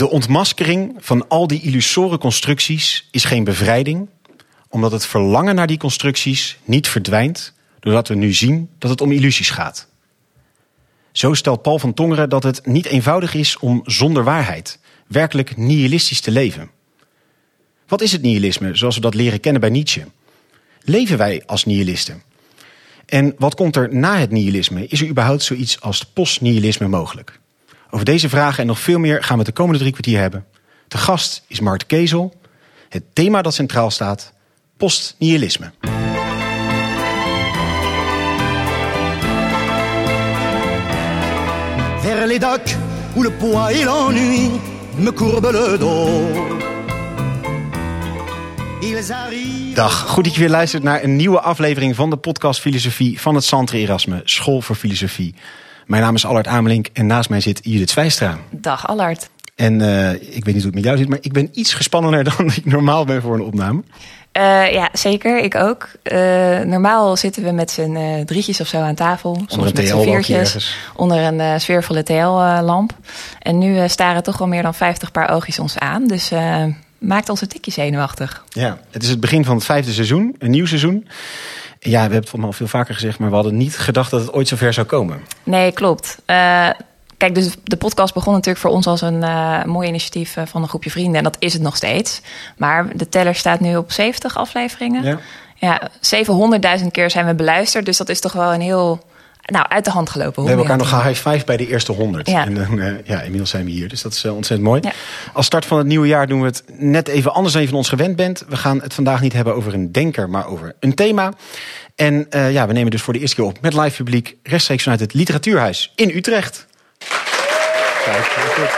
De ontmaskering van al die illusoren constructies is geen bevrijding, omdat het verlangen naar die constructies niet verdwijnt, doordat we nu zien dat het om illusies gaat. Zo stelt Paul van Tongeren dat het niet eenvoudig is om zonder waarheid werkelijk nihilistisch te leven. Wat is het nihilisme zoals we dat leren kennen bij Nietzsche? Leven wij als nihilisten? En wat komt er na het nihilisme? Is er überhaupt zoiets als postnihilisme mogelijk? Over deze vragen en nog veel meer gaan we het de komende 3 kwartier hebben. De gast is Mark de Kezel. Het thema dat centraal staat, postnihilisme. Vers les docks où le poids et l'ennui me courbent le dos. Dag, goed dat je weer luistert naar een nieuwe aflevering van de podcast Filosofie van het Centre Erasme, School voor Filosofie. Mijn naam is Allard Amelink en naast mij zit Judith Zwijstra. Dag Allard. En ik weet niet hoe het met jou zit, maar ik ben iets gespannener dan ik normaal ben voor een opname. Ja, zeker. Ik ook. Normaal zitten we met z'n drietjes of zo aan tafel. Soms met z'n viertjes. Onder een sfeervolle TL-lamp. En nu staren toch wel meer dan 50 paar oogjes ons aan. Dus maakt ons een tikje zenuwachtig. Ja, het is het begin van het 5e seizoen. Een nieuw seizoen. Ja, we hebben het volgens mij al veel vaker gezegd, maar we hadden niet gedacht dat het ooit zover zou komen. Nee, klopt. Kijk, dus de podcast begon natuurlijk voor ons als een mooi initiatief van een groepje vrienden. En dat is het nog steeds. Maar de teller staat nu op 70 afleveringen. Ja, 700.000 keer zijn we beluisterd. Dus dat is toch wel een heel uit de hand gelopen. We hebben elkaar nog gehighfived bij de eerste 100. Ja. En inmiddels zijn we hier. Dus dat is ontzettend mooi. Ja. Als start van het nieuwe jaar doen we het net even anders dan je van ons gewend bent. We gaan het vandaag niet hebben over een denker, maar over een thema. En we nemen dus voor de eerste keer op met live publiek rechtstreeks vanuit het Literatuurhuis in Utrecht. Kijk, goed.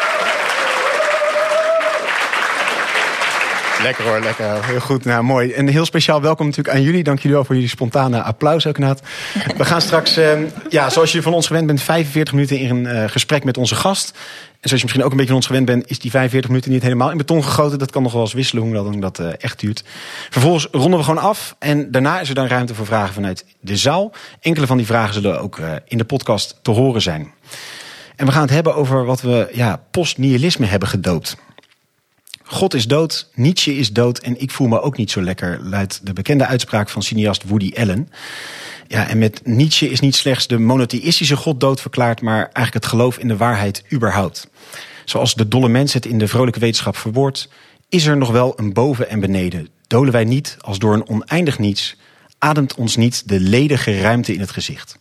Lekker hoor, lekker. Heel goed, nou mooi. En heel speciaal welkom natuurlijk aan jullie. Dank jullie wel voor jullie spontane applaus ook, Naat. We gaan straks, zoals je van ons gewend bent, 45 minuten in een gesprek met onze gast. En zoals je misschien ook een beetje van ons gewend bent, is die 45 minuten niet helemaal in beton gegoten. Dat kan nog wel eens wisselen hoe lang dat echt duurt. Vervolgens ronden we gewoon af. En daarna is er dan ruimte voor vragen vanuit de zaal. Enkele van die vragen zullen ook in de podcast te horen zijn. En we gaan het hebben over wat we postnihilisme hebben gedoopt. God is dood, Nietzsche is dood en ik voel me ook niet zo lekker, luidt de bekende uitspraak van cineast Woody Allen. Ja, en met Nietzsche is niet slechts de monotheïstische God dood verklaard, maar eigenlijk het geloof in de waarheid überhaupt. Zoals de dolle mens het in de vrolijke wetenschap verwoordt, is er nog wel een boven en beneden. Dolen wij niet als door een oneindig niets, ademt ons niet de ledige ruimte in het gezicht.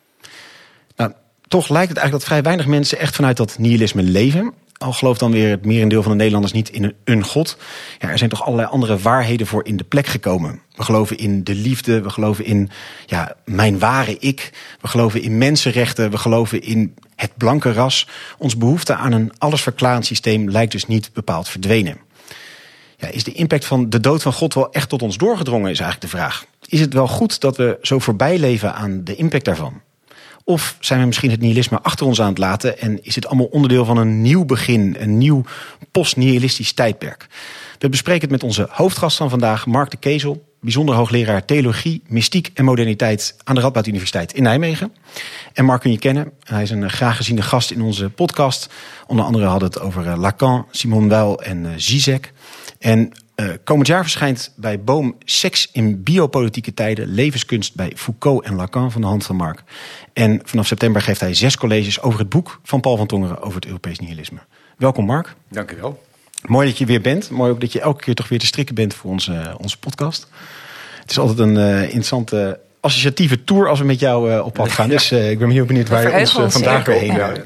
Nou, toch lijkt het eigenlijk dat vrij weinig mensen echt vanuit dat nihilisme leven. Al gelooft dan weer het merendeel van de Nederlanders niet in een God. Ja, er zijn toch allerlei andere waarheden voor in de plek gekomen. We geloven in de liefde, we geloven in mijn ware ik. We geloven in mensenrechten, we geloven in het blanke ras. Ons behoefte aan een allesverklarend systeem lijkt dus niet bepaald verdwenen. Ja, is de impact van de dood van God wel echt tot ons doorgedrongen, is eigenlijk de vraag. Is het wel goed dat we zo voorbij leven aan de impact daarvan? Of zijn we misschien het nihilisme achter ons aan het laten en is het allemaal onderdeel van een nieuw begin, een nieuw postnihilistisch tijdperk? We bespreken het met onze hoofdgast van vandaag, Mark de Kezel, bijzonder hoogleraar theologie, mystiek en moderniteit aan de Radboud Universiteit in Nijmegen. En Mark kun je kennen, hij is een graag geziene gast in onze podcast. Onder andere hadden we het over Lacan, Simone Weil en Zizek. En komend jaar verschijnt bij Boom Seks in biopolitieke tijden, levenskunst bij Foucault en Lacan van de hand van Mark. En vanaf september geeft hij 6 colleges over het boek van Paul van Tongeren over het Europees nihilisme. Welkom Mark. Dank u wel. Mooi dat je weer bent. Mooi ook dat je elke keer toch weer te strikken bent voor onze podcast. Het is altijd een interessante associatieve tour als we met jou op pad gaan. Dus ik ben heel benieuwd waar je ons vandaag weer heen leidt.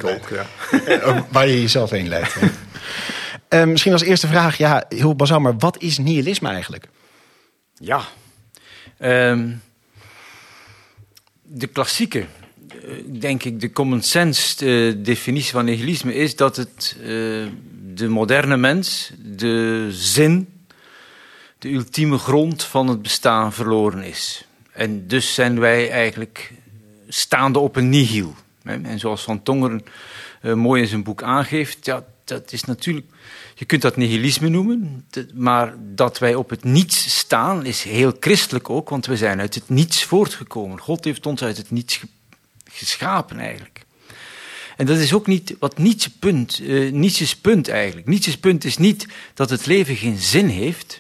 Waar je jezelf heen leidt. Misschien als eerste vraag, heel bazaal, maar wat is nihilisme eigenlijk? Ja, de klassieke, denk ik, de common sense definitie van nihilisme is dat het de moderne mens, de zin, de ultieme grond van het bestaan verloren is. En dus zijn wij eigenlijk staande op een nihil. En zoals Van Tongeren mooi in zijn boek aangeeft, dat is natuurlijk, je kunt dat nihilisme noemen, maar dat wij op het niets staan is heel christelijk ook, want we zijn uit het niets voortgekomen. God heeft ons uit het niets geschapen eigenlijk. En dat is ook niet wat Nietzsche's punt eigenlijk. Nietzsche's punt is niet dat het leven geen zin heeft.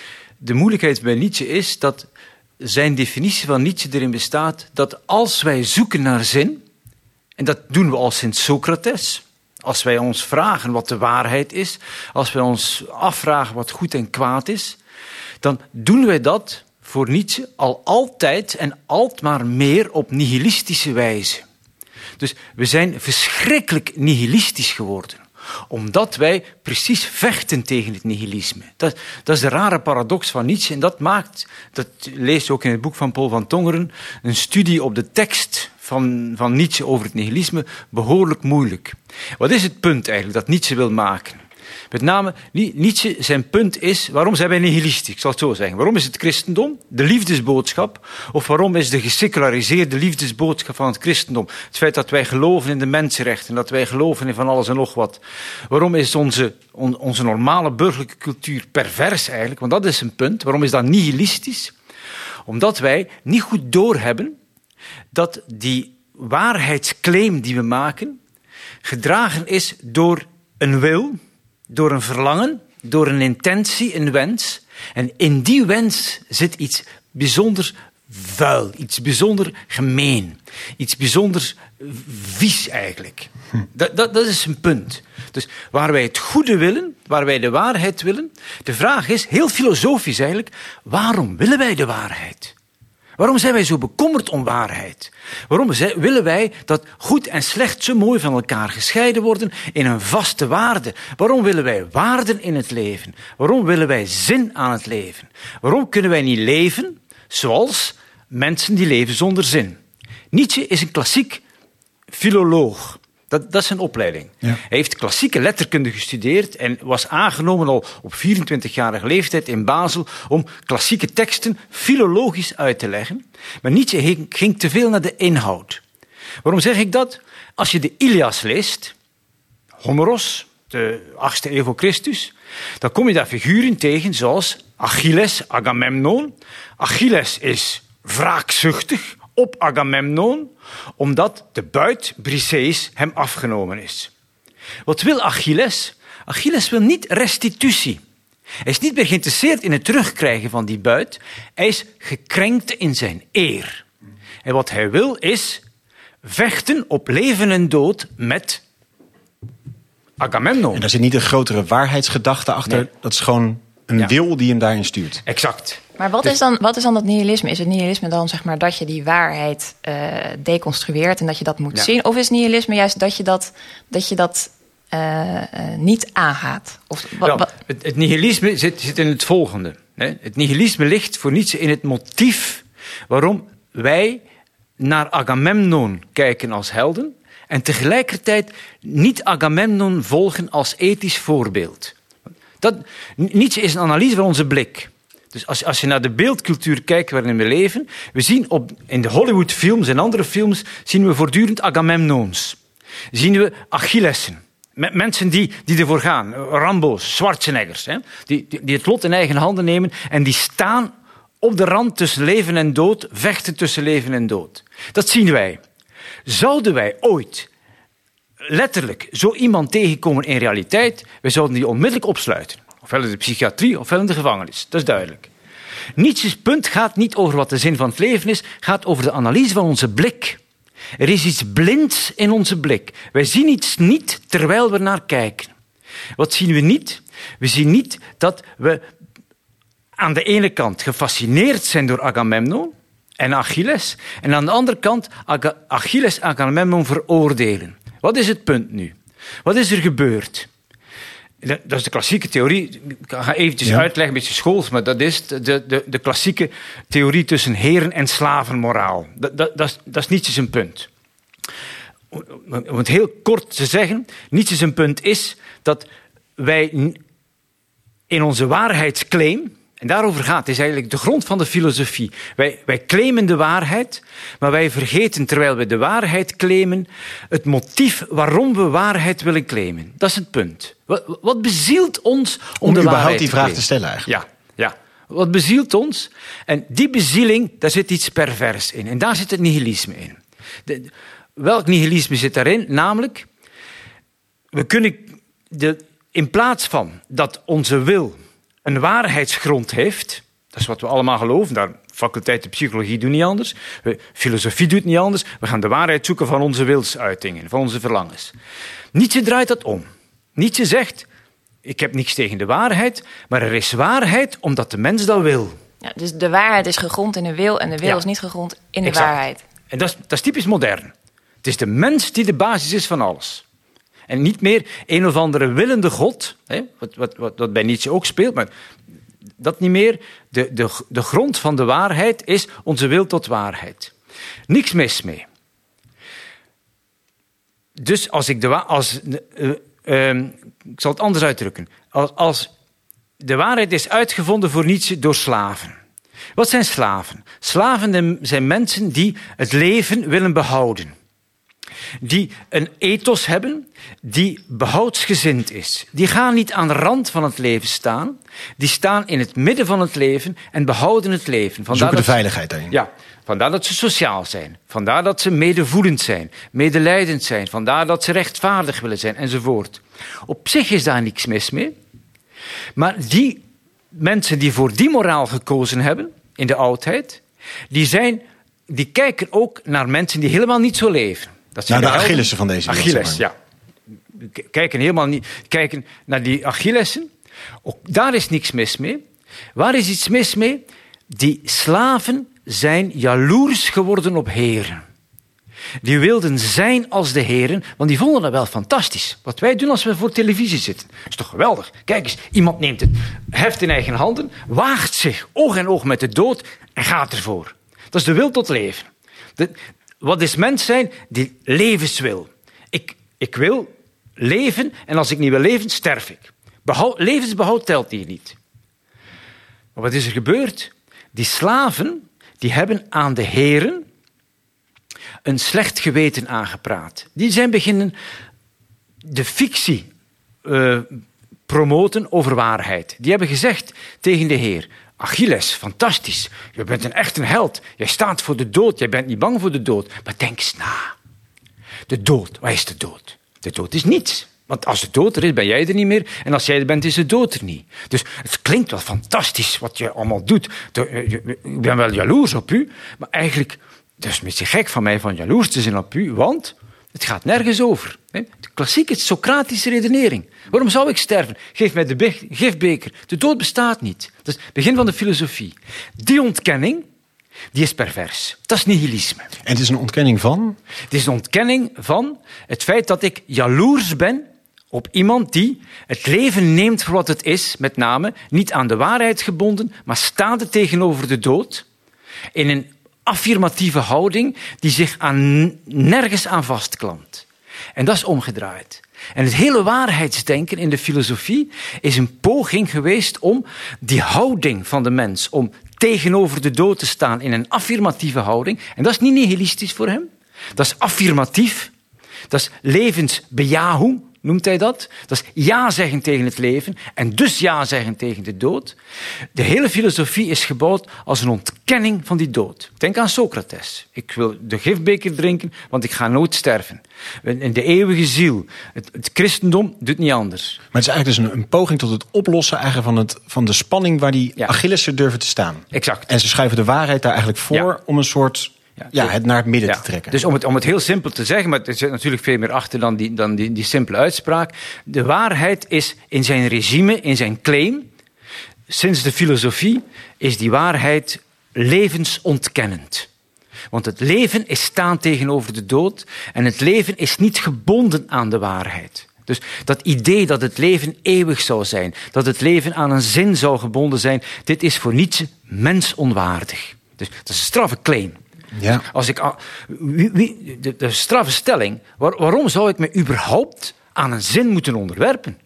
De moeilijkheid bij Nietzsche is dat zijn definitie van Nietzsche erin bestaat dat als wij zoeken naar zin, en dat doen we al sinds Socrates, als wij ons vragen wat de waarheid is, als wij ons afvragen wat goed en kwaad is, dan doen wij dat voor Nietzsche al altijd en alsmaar meer op nihilistische wijze. Dus we zijn verschrikkelijk nihilistisch geworden, omdat wij precies vechten tegen het nihilisme. Dat is de rare paradox van Nietzsche en dat lees je ook in het boek van Paul van Tongeren, een studie op de tekst van Nietzsche over het nihilisme, behoorlijk moeilijk. Wat is het punt eigenlijk dat Nietzsche wil maken? Met name, Nietzsche, zijn punt is, waarom zijn wij nihilistisch? Ik zal het zo zeggen. Waarom is het christendom de liefdesboodschap? Of waarom is de geseculariseerde liefdesboodschap van het christendom? Het feit dat wij geloven in de mensenrechten, dat wij geloven in van alles en nog wat. Waarom is onze normale burgerlijke cultuur pervers eigenlijk? Want dat is een punt. Waarom is dat nihilistisch? Omdat wij niet goed doorhebben dat die waarheidsclaim die we maken gedragen is door een wil, door een verlangen, door een intentie, een wens. En in die wens zit iets bijzonder vuil, iets bijzonder gemeen, iets bijzonder vies eigenlijk. Dat is een punt. Dus waar wij het goede willen, waar wij de waarheid willen, de vraag is, heel filosofisch eigenlijk, waarom willen wij de waarheid? Waarom zijn wij zo bekommerd om waarheid? Waarom willen wij dat goed en slecht zo mooi van elkaar gescheiden worden in een vaste waarde? Waarom willen wij waarden in het leven? Waarom willen wij zin aan het leven? Waarom kunnen wij niet leven zoals mensen die leven zonder zin? Nietzsche is een klassiek filoloog. Dat is zijn opleiding. Ja. Hij heeft klassieke letterkunde gestudeerd en was aangenomen al op 24-jarige leeftijd in Basel om klassieke teksten filologisch uit te leggen. Maar Nietzsche ging te veel naar de inhoud. Waarom zeg ik dat? Als je de Ilias leest, Homeros, de 8e eeuw voor Christus, dan kom je daar figuren tegen zoals Achilles, Agamemnon. Achilles is wraakzuchtig op Agamemnon, omdat de buit Briseis hem afgenomen is. Wat wil Achilles? Achilles wil niet restitutie. Hij is niet meer geïnteresseerd in het terugkrijgen van die buit. Hij is gekrenkt in zijn eer. En wat hij wil is vechten op leven en dood met Agamemnon. En daar zit niet een grotere waarheidsgedachte achter. Nee. Dat is gewoon een wil die hem daarin stuurt. Exact. Maar wat is dan dat nihilisme? Is het nihilisme dan zeg maar dat je die waarheid deconstrueert en dat je dat moet zien? Of is nihilisme juist dat je dat niet aangaat? Of, het nihilisme zit in het volgende. Hè? Het nihilisme ligt voor Nietzsche in het motief waarom wij naar Agamemnon kijken als helden en tegelijkertijd niet Agamemnon volgen als ethisch voorbeeld. Nietzsche is een analyse van onze blik. Dus als je naar de beeldcultuur kijkt waarin we leven, we zien in de Hollywoodfilms en andere films zien we voortdurend Agamemnons. Zien we Achillessen. Mensen die ervoor gaan. Rambo's, Schwarzeneggers. Hè, die het lot in eigen handen nemen en die staan op de rand tussen leven en dood, vechten tussen leven en dood. Dat zien wij. Zouden wij ooit letterlijk zo iemand tegenkomen in realiteit, wij zouden die onmiddellijk opsluiten. Ofwel in de psychiatrie, ofwel in de gevangenis. Dat is duidelijk. Nietzsche's punt gaat niet over wat de zin van het leven is, gaat over de analyse van onze blik. Er is iets blinds in onze blik. Wij zien iets niet terwijl we naar kijken. Wat zien we niet? We zien niet dat we aan de ene kant gefascineerd zijn door Agamemnon en Achilles, en aan de andere kant Achilles en Agamemnon veroordelen. Wat is het punt nu? Wat is er gebeurd? Dat is de klassieke theorie. Ik ga eventjes uitleggen, een beetje schools, maar dat is de klassieke theorie tussen heren- en slavenmoraal. Dat is Nietzsche zijn punt. Om het heel kort te zeggen, Nietzsche zijn punt is dat wij in onze waarheidsclaim, en daarover gaat, het is eigenlijk de grond van de filosofie. Wij claimen de waarheid, maar wij vergeten, terwijl we de waarheid claimen, het motief waarom we waarheid willen claimen. Dat is het punt. Wat bezielt ons om de waarheid die vraag te stellen eigenlijk? Ja. Wat bezielt ons? En die bezieling, daar zit iets pervers in. En daar zit het nihilisme in. welk nihilisme zit daarin? Namelijk, we kunnen in plaats van dat onze wil een waarheidsgrond heeft, dat is wat we allemaal geloven, daar faculteit de psychologie doet niet anders, filosofie doet niet anders, we gaan de waarheid zoeken van onze wilsuitingen, van onze verlangens. Nietzsche draait dat om. Nietzsche zegt, ik heb niks tegen de waarheid, maar er is waarheid omdat de mens dat wil. Ja, dus de waarheid is gegrond in de wil en de wil is niet gegrond in de waarheid. En dat is typisch modern. Het is de mens die de basis is van alles. En niet meer een of andere willende god, hè, wat bij Nietzsche ook speelt, maar dat niet meer. De grond van de waarheid is onze wil tot waarheid. Niks mis mee. Dus als ik ik zal het anders uitdrukken. Als de waarheid is uitgevonden voor Nietzsche door slaven. Wat zijn slaven? Slaven zijn mensen die het leven willen behouden. Die een ethos hebben, die behoudsgezind is. Die gaan niet aan de rand van het leven staan. Die staan in het midden van het leven en behouden het leven. Zoeken de veiligheid daarin. Ja, vandaar dat ze sociaal zijn. Vandaar dat ze medevoelend zijn, medelijdend zijn. Vandaar dat ze rechtvaardig willen zijn, enzovoort. Op zich is daar niks mis mee. Maar die mensen die voor die moraal gekozen hebben, in de oudheid, die kijken ook naar mensen die helemaal niet zo leven. Dat zijn de Achillessen van deze wereld. Achilles, ja. Kijken naar die Achillessen. Ook daar is niks mis mee. Waar is iets mis mee? Die slaven zijn jaloers geworden op heren. Die wilden zijn als de heren, want die vonden dat wel fantastisch. Wat wij doen als we voor televisie zitten. Dat is toch geweldig. Kijk eens, iemand neemt het heft in eigen handen, waagt zich oog in oog met de dood en gaat ervoor. Dat is de wil tot leven. Wat is mens zijn? Die levenswil. Ik wil leven en als ik niet wil leven, sterf ik. Levensbehoud telt hier niet. Maar wat is er gebeurd? Die slaven die hebben aan de heren een slecht geweten aangepraat. Die zijn beginnen de fictie promoten over waarheid. Die hebben gezegd tegen de heer: Achilles, fantastisch. Je bent echt een held. Jij staat voor de dood. Jij bent niet bang voor de dood. Maar denk eens na. De dood. Wat is de dood? De dood is niets. Want als de dood er is, ben jij er niet meer. En als jij er bent, is de dood er niet. Dus het klinkt wel fantastisch wat je allemaal doet. Ik ben wel jaloers op u. Maar eigenlijk, dat is een beetje gek van mij van jaloers te zijn op u. Want het gaat nergens over. De klassieke Socratische redenering. Waarom zou ik sterven? Geef mij de gifbeker. De dood bestaat niet. Dat is het begin van de filosofie. Die ontkenning, die is pervers. Dat is nihilisme. En het is een ontkenning van? Het is een ontkenning van het feit dat ik jaloers ben op iemand die het leven neemt voor wat het is, met name niet aan de waarheid gebonden, maar staande tegenover de dood, in een affirmatieve houding die zich nergens aan vastklampt. En dat is omgedraaid. En het hele waarheidsdenken in de filosofie is een poging geweest om die houding van de mens, om tegenover de dood te staan in een affirmatieve houding. En dat is niet nihilistisch voor hem. Dat is affirmatief. Dat is levensbejahu, noemt hij dat. Dat is ja zeggen tegen het leven en dus ja zeggen tegen de dood. De hele filosofie is gebouwd als een ontkenning van die dood. Denk aan Socrates. Ik wil de gifbeker drinken, want ik ga nooit sterven. In de eeuwige ziel. Het christendom doet niet anders. Maar het is eigenlijk dus een poging tot het oplossen eigenlijk van de spanning waar die Achillessen durven te staan. Exact. En ze schuiven de waarheid daar eigenlijk voor om een soort het naar het midden te trekken. Dus om het heel simpel te zeggen, maar er zit natuurlijk veel meer achter dan die simpele uitspraak. De waarheid is in zijn regime, in zijn claim, sinds de filosofie, is die waarheid levensontkennend. Want het leven is staan tegenover de dood en het leven is niet gebonden aan de waarheid. Dus dat idee dat het leven eeuwig zou zijn, dat het leven aan een zin zou gebonden zijn, dit is voor Nietzsche mensonwaardig. Dus dat is een straffe claim. Ja. Als ik, de straffe stelling, waarom zou ik me überhaupt aan een zin moeten onderwerpen?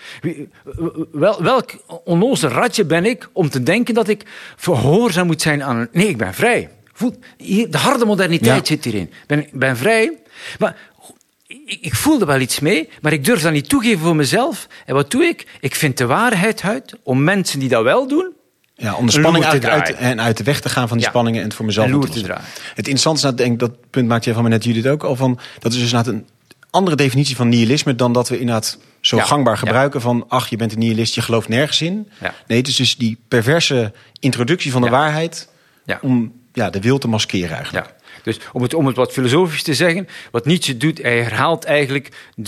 Welk onnozel ratje ben ik om te denken dat ik gehoorzaam moet zijn aan een... Nee, ik ben vrij. De harde moderniteit zit hierin. Ik ben vrij, maar ik voel er wel iets mee, maar ik durf dat niet toegeven voor mezelf. En wat doe ik? Ik vind de waarheid uit om mensen die dat wel doen, Ja, om de spanning uit de weg te gaan van die spanningen en het voor mezelf te draaien. Het interessante is, denk ik, dat punt maakt je van net Judith ook al van. Dat is dus inderdaad een andere definitie van nihilisme dan dat we inderdaad zo gangbaar gebruiken van je bent een nihilist, je gelooft nergens in. Ja. Nee, het is dus die perverse introductie van de waarheid om de wil te maskeren eigenlijk. Ja. Dus om het wat filosofisch te zeggen, wat Nietzsche doet, hij herhaalt eigenlijk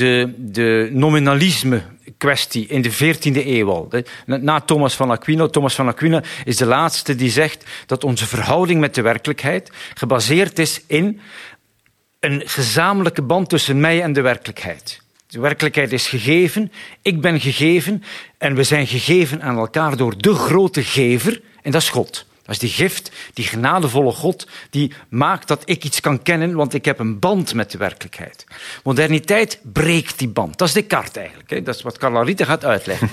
de nominalisme-kwestie in de 14e eeuw al. Na Thomas van Aquino. Thomas van Aquino is de laatste die zegt dat onze verhouding met de werkelijkheid gebaseerd is in een gezamenlijke band tussen mij en de werkelijkheid. De werkelijkheid is gegeven, ik ben gegeven en we zijn gegeven aan elkaar door de grote gever en dat is God. Dat is die gift, die genadevolle God, die maakt dat ik iets kan kennen, want ik heb een band met de werkelijkheid. Moderniteit breekt die band. Dat is Descartes eigenlijk. Hè. Dat is wat Carla Rita gaat uitleggen.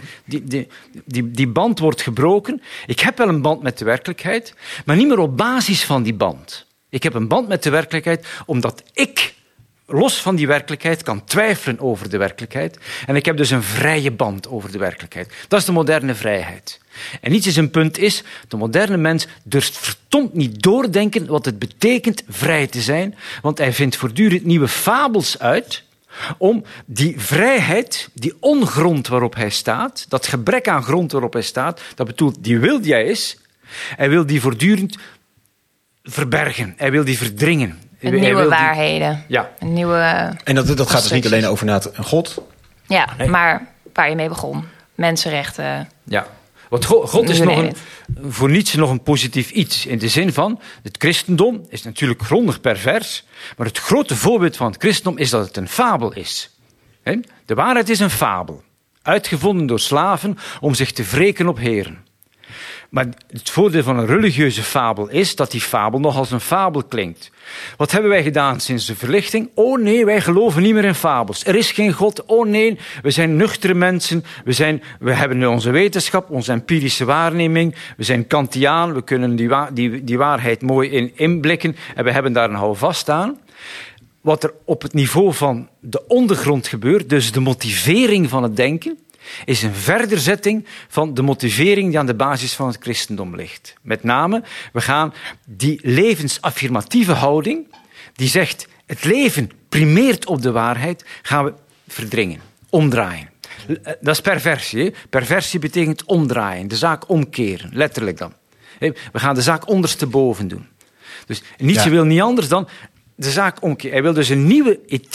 Die band wordt gebroken. Ik heb wel een band met de werkelijkheid, maar niet meer op basis van die band. Ik heb een band met de werkelijkheid omdat ik los van die werkelijkheid kan twijfelen over de werkelijkheid. En ik heb dus een vrije band over de werkelijkheid. Dat is de moderne vrijheid. En iets is een punt is, de moderne mens durft verdomd niet doordenken wat het betekent vrij te zijn, want hij vindt voortdurend nieuwe fabels uit om die vrijheid, die ongrond waarop hij staat, dat gebrek aan grond waarop hij staat, dat bedoelt die wil die hij is, hij wil die voortdurend verbergen, hij wil die verdringen. Met nieuwe waarheden. Een nieuwe en dat gaat dus niet alleen over een God. Ja, maar waar je mee begon. Mensenrechten. Ja. Want God is voor Nietzsche nog een positief iets. In de zin van, het christendom is natuurlijk grondig pervers, maar het grote voorbeeld van het christendom is dat het een fabel is. De waarheid is een fabel. Uitgevonden door slaven om zich te wreken op heren. Maar het voordeel van een religieuze fabel is dat die fabel nog als een fabel klinkt. Wat hebben wij gedaan sinds de verlichting? Oh nee, wij geloven niet meer in fabels. Er is geen God. Oh nee, we zijn nuchtere mensen. We hebben nu onze wetenschap, onze empirische waarneming. We zijn Kantiaan. We kunnen die waarheid mooi inblikken. En we hebben daar een houvast aan. Wat er op het niveau van de ondergrond gebeurt, dus de motivering van het denken, is een verderzetting van de motivering die aan de basis van het christendom ligt. Met name, we gaan die levensaffirmatieve houding, die zegt het leven primeert op de waarheid, gaan we verdringen, omdraaien. Dat is perversie. Hè? Perversie betekent omdraaien, de zaak omkeren, letterlijk dan. We gaan de zaak ondersteboven doen. Dus Nietzsche wil niet anders dan de zaak omkeren. Hij wil dus een nieuwe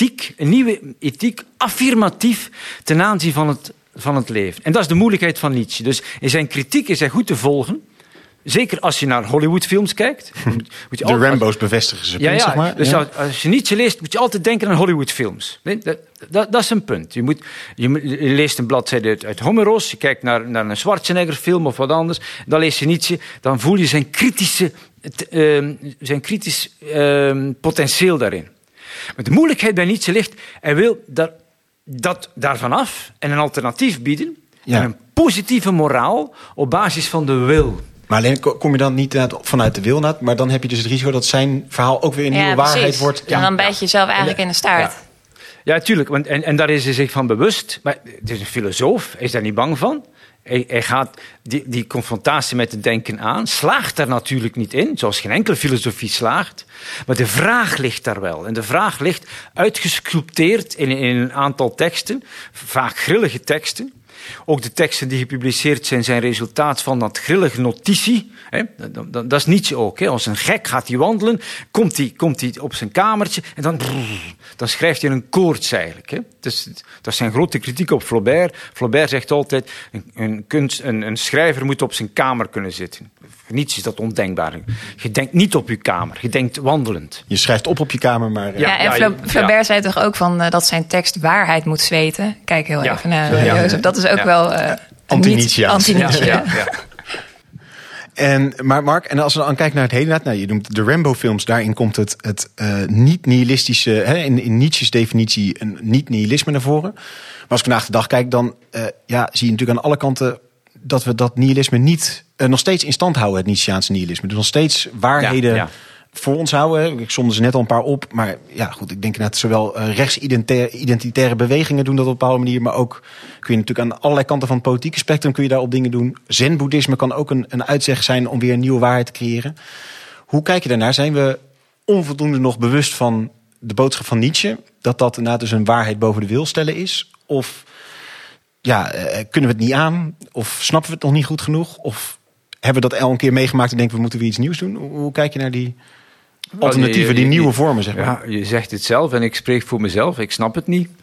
ethiek affirmatief ten aanzien van het leven. En dat is de moeilijkheid van Nietzsche. Dus in zijn kritiek is hij goed te volgen. Zeker als je naar Hollywoodfilms kijkt. De Rambo's bevestigen ze punt, zeg maar. Dus als je Nietzsche leest, moet je altijd denken aan Hollywoodfilms. Dat is een punt. Je leest een bladzijde uit Homeros, je kijkt naar een Schwarzenegger-film of wat anders, dan lees je Nietzsche, dan voel je zijn kritisch potentieel daarin. Maar de moeilijkheid bij Nietzsche ligt, hij wil dat daarvan af en een alternatief bieden, en een positieve moraal op basis van de wil. Maar alleen kom je dan niet vanuit de wil, maar dan heb je dus het risico dat zijn verhaal ook weer een nieuwe waarheid wordt. Ja, en dan bijt je jezelf eigenlijk in de staart. Ja, tuurlijk. En daar is hij zich van bewust. Maar het is een filosoof, hij is daar niet bang van. Hij gaat die confrontatie met het denken aan, slaagt daar natuurlijk niet in, zoals geen enkele filosofie slaagt. Maar de vraag ligt daar wel. En de vraag ligt uitgesculpteerd in een aantal teksten, vaak grillige teksten. Ook de teksten die gepubliceerd zijn resultaat van dat grillige notitie. Dat is Nietzsche ook. Als een gek gaat hij wandelen, komt hij op zijn kamertje en dan schrijft hij een koorts eigenlijk. Dat is zijn grote kritiek op Flaubert. Flaubert zegt altijd, een schrijver moet op zijn kamer kunnen zitten. Voor Nietzsche is dat ondenkbaar. Je denkt niet op je kamer, je denkt wandelend. Je schrijft op je kamer, maar... Flaubert zei toch ook van dat zijn tekst waarheid moet zweten? Kijk heel even naar Jozef. Dat is ook wel... Anti-Nietzsche. Maar Mark, en als we dan kijken naar het hele... je noemt de Rambo-films, daarin komt het niet-nihilistische... in Nietzsche's definitie een niet-nihilisme naar voren. Maar als ik vandaag de dag kijk, dan zie je natuurlijk aan alle kanten... dat we dat nihilisme niet nog steeds in stand houden, het Nietzscheaanse nihilisme. Dus nog steeds waarheden voor ons houden. Ik somde ze net al een paar op. Maar ja, goed, ik denk net zowel rechtsidentitaire bewegingen doen dat op een bepaalde manier. Maar ook kun je natuurlijk aan allerlei kanten van het politieke spectrum kun je daarop dingen doen. Zen-boeddhisme kan ook een uitzeg zijn om weer een nieuwe waarheid te creëren. Hoe kijk je daarnaar? Zijn we onvoldoende nog bewust van de boodschap van Nietzsche? Dat inderdaad dus een waarheid boven de wil stellen is? Of kunnen we het niet aan? Of snappen we het nog niet goed genoeg? Of hebben we dat al een keer meegemaakt en denken we moeten weer iets nieuws doen? Hoe kijk je naar die alternatieven, die nieuwe vormen, zeg maar? Ja, je zegt het zelf en ik spreek voor mezelf. Ik snap het niet.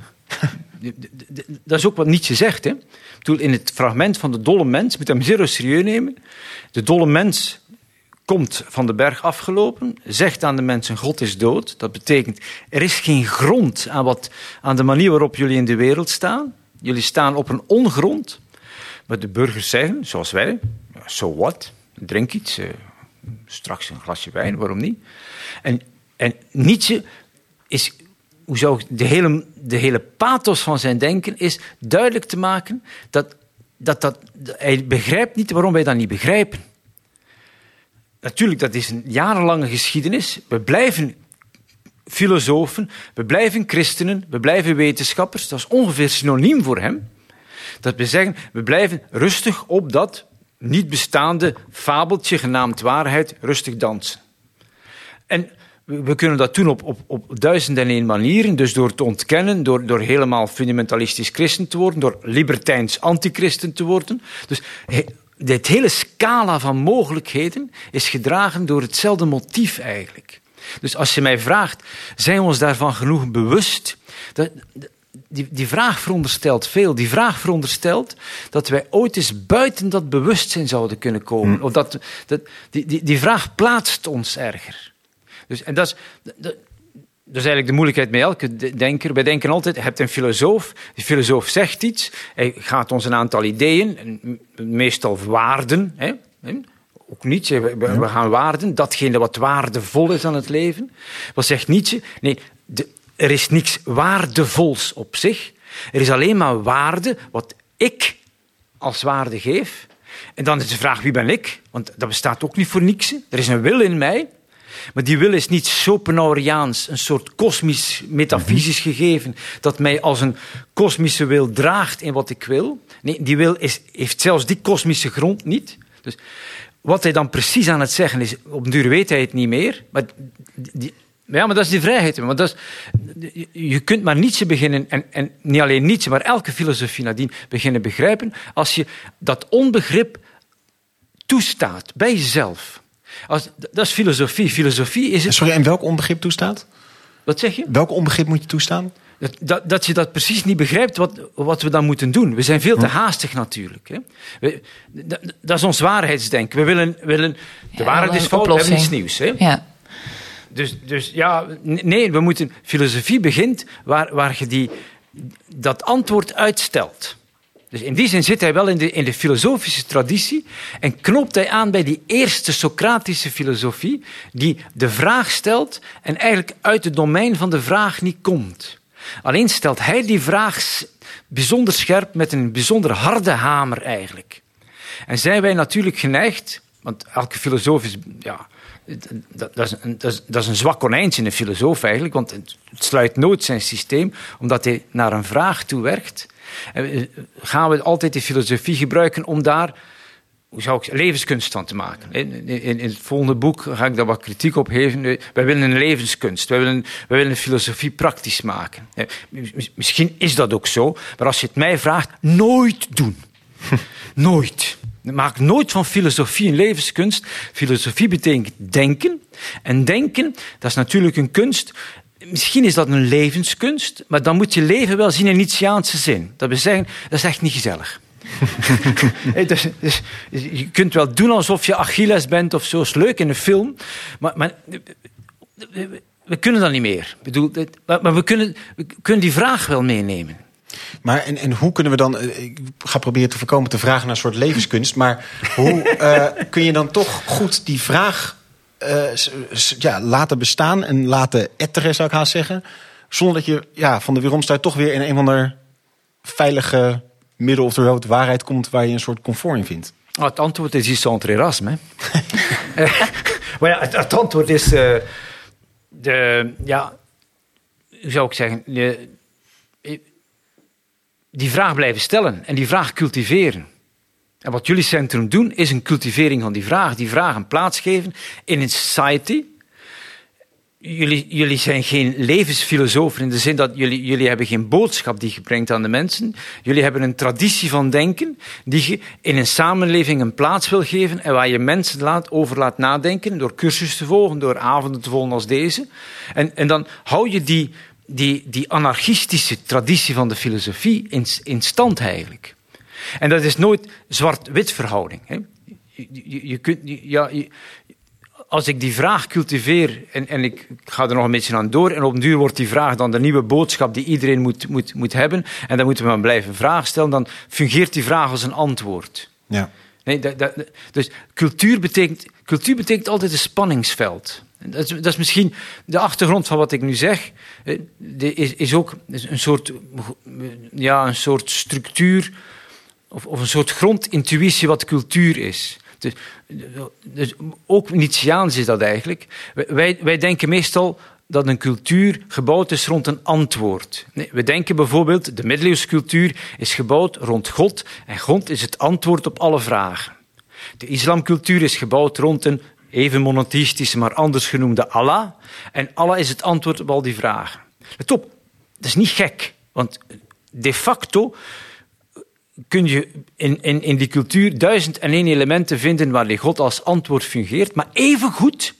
Dat is ook wat Nietzsche zegt. Hè? Ik bedoel, in het fragment van de dolle mens, moet hem zeer serieus nemen. De dolle mens komt van de berg afgelopen, zegt aan de mensen, God is dood. Dat betekent, er is geen grond aan de manier waarop jullie in de wereld staan. Jullie staan op een ongrond. Maar de burgers zeggen, zoals wij, so what? Drink iets, straks een glasje wijn, waarom niet? En Nietzsche is, hoe zou ik, de hele pathos van zijn denken is duidelijk te maken dat hij begrijpt niet waarom wij dat niet begrijpen. Natuurlijk, dat is een jarenlange geschiedenis. We blijven filosofen, we blijven christenen, we blijven wetenschappers. Dat is ongeveer synoniem voor hem. Dat we zeggen, we blijven rustig op dat niet bestaande fabeltje genaamd waarheid rustig dansen. En we kunnen dat doen op 1001 manieren. Dus door te ontkennen, door helemaal fundamentalistisch christen te worden, door libertijns antichristen te worden. Dus dit hele scala van mogelijkheden is gedragen door hetzelfde motief eigenlijk. Dus als je mij vraagt, zijn we ons daarvan genoeg bewust? Die vraag veronderstelt veel. Die vraag veronderstelt dat wij ooit eens buiten dat bewustzijn zouden kunnen komen. Of die vraag plaatst ons erger. Dus, en dat is eigenlijk de moeilijkheid met elke denker. Wij denken altijd, je hebt een filosoof. Die filosoof zegt iets. Hij gaat ons een aantal ideeën, meestal waarden. Hè? Ook Nietzsche, we gaan waarden. Datgene wat waardevol is aan het leven. Wat zegt Nietzsche? Nee, er is niks waardevols op zich. Er is alleen maar waarde wat ik als waarde geef. En dan is de vraag, wie ben ik? Want dat bestaat ook niet voor niks. Er is een wil in mij. Maar die wil is niet Schopenhaueriaans, een soort kosmisch, metafysisch gegeven, dat mij als een kosmische wil draagt in wat ik wil. Nee, die wil heeft zelfs die kosmische grond niet. Dus wat hij dan precies aan het zeggen is, op een duur weet hij het niet meer. Maar maar dat is die vrijheid. Want je kunt maar Nietzsche beginnen, en niet alleen Nietzsche, maar elke filosofie nadien beginnen begrijpen, als je dat onbegrip toestaat bij jezelf. Dat is filosofie. Filosofie is het... Sorry, en welk onbegrip toestaat? Wat zeg je? Welk onbegrip moet je toestaan? Dat je dat precies niet begrijpt wat we dan moeten doen. We zijn veel te haastig natuurlijk. Hè. Dat is ons waarheidsdenken. We willen de waarheid is fout, we hebben iets nieuws. Hè. Ja. Dus ja, nee, we moeten... Filosofie begint waar je dat antwoord uitstelt. Dus in die zin zit hij wel in de filosofische traditie en knoopt hij aan bij die eerste Socratische filosofie die de vraag stelt en eigenlijk uit het domein van de vraag niet komt. Alleen stelt hij die vraag bijzonder scherp met een bijzonder harde hamer eigenlijk. En zijn wij natuurlijk geneigd, want elke filosoof is... Ja, dat is een zwak konijntje, een filosoof eigenlijk, want het sluit nooit zijn systeem, omdat hij naar een vraag toe werkt. Gaan we altijd de filosofie gebruiken om daar, levenskunst van te maken. In het volgende boek ga ik daar wat kritiek op geven. Wij willen een levenskunst. Wij willen de filosofie praktisch maken. Misschien is dat ook zo, maar als je het mij vraagt, nooit doen. Nooit. Maak nooit van filosofie een levenskunst. Filosofie betekent denken. En denken, dat is natuurlijk een kunst. Misschien is dat een levenskunst, maar dan moet je leven wel zien in Nietzscheaanse zin. Dat wil zeggen, dat is echt niet gezellig. Dus je kunt wel doen alsof je Achilles bent of zo, is leuk in een film, maar we kunnen dat niet meer. Maar we kunnen die vraag wel meenemen. Maar en hoe kunnen we dan... Ik ga proberen te voorkomen te vragen naar een soort levenskunst, maar hoe kun je dan toch goed die vraag laten bestaan en laten etteren, zou ik haast zeggen, zonder dat je van de weeromstuit toch weer in een of ander veilige middel of de rood waarheid komt waar je een soort comfort in vindt? Het antwoord is Saint Erasme. Maar ja, het antwoord is... hoe zou ik zeggen... die vraag blijven stellen en die vraag cultiveren. En wat jullie centrum doen, is een cultivering van die vraag een plaats geven in een society. Jullie zijn geen levensfilosofen in de zin dat jullie hebben geen boodschap die je brengt aan de mensen. Jullie hebben een traditie van denken die je in een samenleving een plaats wil geven en waar je mensen over laat nadenken door cursussen te volgen, door avonden te volgen als deze. En dan hou je die anarchistische traditie van de filosofie in stand eigenlijk. En dat is nooit zwart-wit verhouding. Hè. Als ik die vraag cultiveer en ik ga er nog een beetje aan door en op een duur wordt die vraag dan de nieuwe boodschap die iedereen moet hebben en dan moeten we maar blijven vragen stellen, dan fungeert die vraag als een antwoord. Ja. Nee, dus cultuur betekent altijd een spanningsveld. Dat is misschien de achtergrond van wat ik nu zeg. Is ook een soort structuur of een soort grondintuïtie wat cultuur is. Dus ook Nietzscheaans is dat eigenlijk. Wij denken meestal dat een cultuur gebouwd is rond een antwoord. Nee, we denken bijvoorbeeld, de middeleeuwse cultuur is gebouwd rond God en God is het antwoord op alle vragen. De islamcultuur is gebouwd rond een even monotheïstische, maar anders genoemde Allah. En Allah is het antwoord op al die vragen. Let op, dat is niet gek, want de facto kun je in die cultuur 1001 elementen vinden waarin God als antwoord fungeert, maar evengoed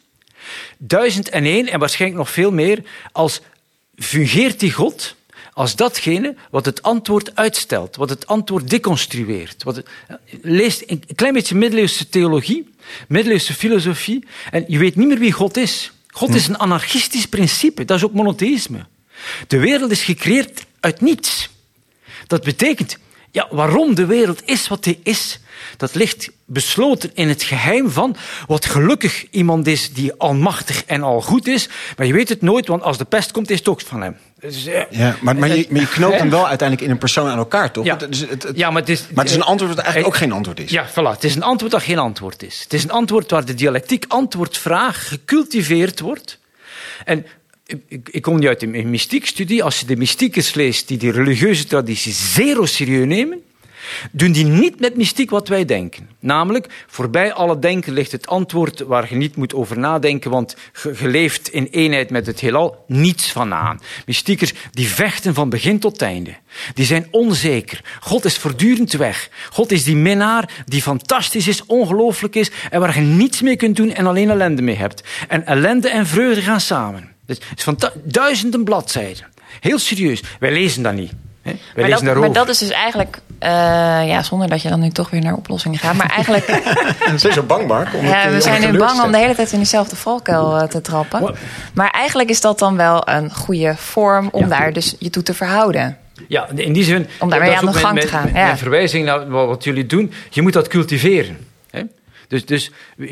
1001 en waarschijnlijk nog veel meer als fungeert die God als datgene wat het antwoord uitstelt, wat het antwoord deconstrueert. Lees een klein beetje middeleeuwse theologie, middeleeuwse filosofie en je weet niet meer wie God is. God is een anarchistisch principe, dat is ook monotheïsme. De wereld is gecreëerd uit niets. Dat betekent, waarom de wereld is wat die is, dat ligt besloten in het geheim van wat gelukkig iemand is die almachtig en al goed is. Maar je weet het nooit, want als de pest komt, is het ook van hem. Dus, maar je knoopt hem wel uiteindelijk in een persoon aan elkaar, toch? Ja. Maar het is een antwoord dat eigenlijk ook geen antwoord is. Ja, voilà. Het is een antwoord dat geen antwoord is. Het is een antwoord waar de dialectiek antwoord-vraag gecultiveerd wordt. En ik kom niet uit een mystiekstudie. Als je de mystiekers leest die religieuze traditie zeer serieus nemen, doen die niet met mystiek wat wij denken. Namelijk, voorbij alle denken ligt het antwoord waar je niet moet over nadenken, want je leeft in eenheid met het heelal, niets van aan. Mystiekers die vechten van begin tot einde. Die zijn onzeker. God is voortdurend weg. God is die minnaar die fantastisch is, ongelooflijk is en waar je niets mee kunt doen en alleen ellende mee hebt. En ellende en vreugde gaan samen. Dus het is van duizenden bladzijden. Heel serieus. Wij lezen dat niet. Maar dat is dus eigenlijk, zonder dat je dan nu toch weer naar oplossingen gaat, maar eigenlijk... Ben je zo bang, Mark? We zijn nu bang om de hele tijd in diezelfde valkuil te trappen. Maar eigenlijk is dat dan wel een goede vorm om daar dus je toe te verhouden. Ja, in die zin... Om daarmee aan de gang te gaan. Mijn verwijzing naar wat jullie doen, je moet dat cultiveren. Hè? Dus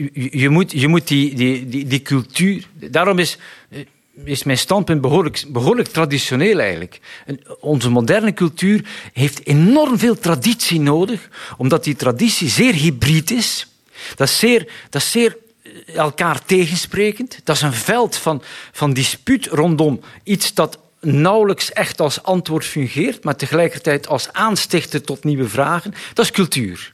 je moet die cultuur... Daarom is mijn standpunt behoorlijk traditioneel eigenlijk. Onze moderne cultuur heeft enorm veel traditie nodig, omdat die traditie zeer hybrid is. Dat is zeer elkaar tegensprekend. Dat is een veld van dispuut rondom iets dat nauwelijks echt als antwoord fungeert, maar tegelijkertijd als aanstichter tot nieuwe vragen. Dat is cultuur.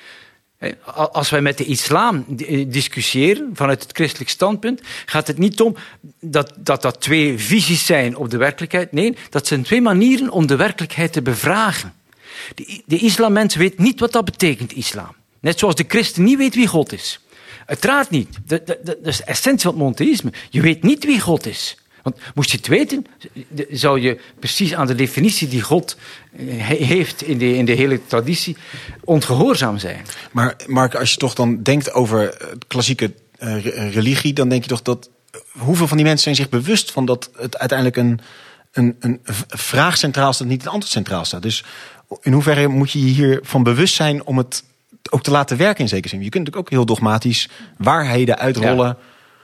Als wij met de islam discussiëren, vanuit het christelijk standpunt, gaat het niet om dat twee visies zijn op de werkelijkheid. Nee, dat zijn twee manieren om de werkelijkheid te bevragen. De islamens weet niet wat dat betekent, islam. Net zoals de christen niet weet wie God is. Uiteraard niet. Dat is de essentie van het monotheïsme. Je weet niet wie God is. Want moest je het weten, zou je precies aan de definitie die God heeft in de hele traditie ongehoorzaam zijn. Maar Mark, als je toch dan denkt over klassieke religie, dan denk je toch dat hoeveel van die mensen zijn zich bewust van dat het uiteindelijk een vraag centraal staat, niet een antwoord centraal staat. Dus in hoeverre moet je hiervan bewust zijn om het ook te laten werken in zekere zin? Je kunt natuurlijk ook heel dogmatisch waarheden uitrollen. Ja.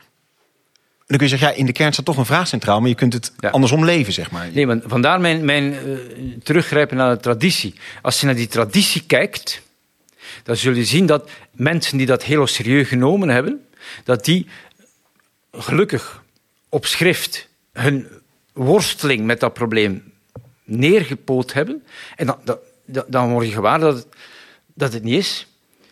Dan kun je zeggen, in de kern staat toch een vraag centraal, maar je kunt het andersom leven, zeg maar. Nee, want vandaar mijn teruggrijpen naar de traditie. Als je naar die traditie kijkt, dan zul je zien dat mensen die dat heel serieus genomen hebben, dat die gelukkig op schrift hun worsteling met dat probleem neergepoot hebben. En dan word je gewaar dat het niet is.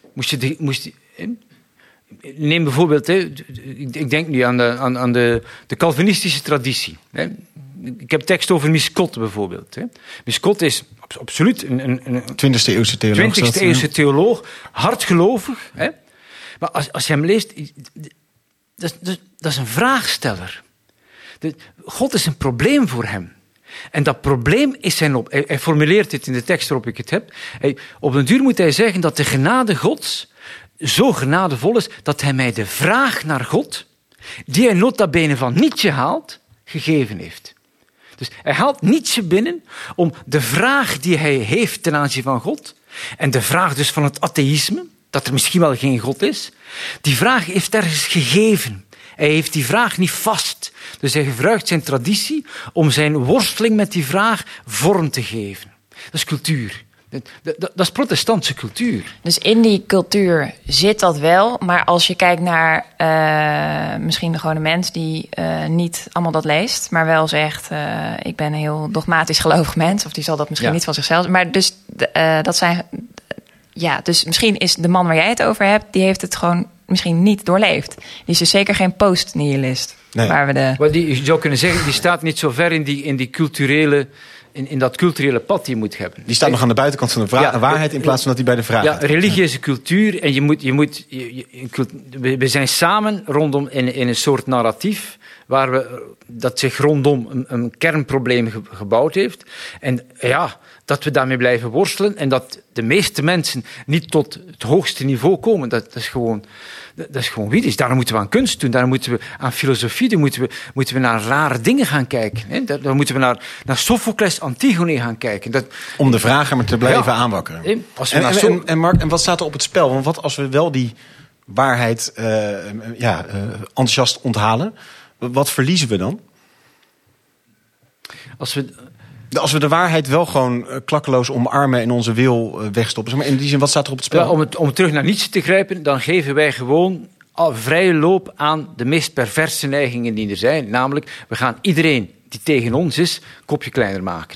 Neem bijvoorbeeld, ik denk nu aan de Calvinistische traditie. Ik heb tekst over Miscot bijvoorbeeld. Miscot is absoluut een 20e-eeuwse theoloog. 20e-eeuwse theoloog, hardgelovig. Maar als je hem leest, dat is een vraagsteller. God is een probleem voor hem. En dat probleem is hij formuleert dit in de tekst waarop ik het heb. Op den duur moet hij zeggen dat de genade Gods zo genadevol is dat hij mij de vraag naar God, die hij nota bene van Nietzsche haalt, gegeven heeft. Dus hij haalt Nietzsche binnen om de vraag die hij heeft ten aanzien van God, en de vraag dus van het atheïsme, dat er misschien wel geen God is, die vraag heeft ergens gegeven. Hij heeft die vraag niet vast. Dus hij gebruikt zijn traditie om zijn worsteling met die vraag vorm te geven. Dat is cultuur. Dat is protestantse cultuur. Dus in die cultuur zit dat wel. Maar als je kijkt naar misschien gewoon een mens die niet allemaal dat leest, maar wel zegt, ik ben een heel dogmatisch gelovig mens, of die zal dat misschien niet van zichzelf. Maar dus dat zijn. Ja, dus misschien is de man waar jij het over hebt, die heeft het gewoon misschien niet doorleefd. Die is dus zeker geen post-nihilist. Nee. Maar je zou kunnen zeggen, die staat niet zo ver in die culturele, in dat culturele pad die je moet hebben. Die staat nog aan de buitenkant van de waarheid in plaats van dat hij bij de vraag is. Ja, religieuze cultuur. En we zijn samen rondom in een soort narratief dat zich rondom een kernprobleem gebouwd heeft. En dat we daarmee blijven worstelen en dat de meeste mensen niet tot het hoogste niveau komen. Dat is gewoon wiedis. Daarom moeten we aan kunst doen, daarom moeten we aan filosofie doen, moeten we naar rare dingen gaan kijken. Hè? Dan moeten we naar Sophocles, Antigone gaan kijken. Om de vragen maar te blijven aanwakkeren. En Mark, en wat staat er op het spel? Want wat als we wel die waarheid enthousiast onthalen, wat verliezen we dan? Als we de waarheid wel gewoon klakkeloos omarmen en onze wil wegstoppen. Maar in die zin, wat staat er op het spel? Om terug naar Nietzsche te grijpen, dan geven wij gewoon vrije loop aan de meest perverse neigingen die er zijn. Namelijk, we gaan iedereen die tegen ons is, kopje kleiner maken.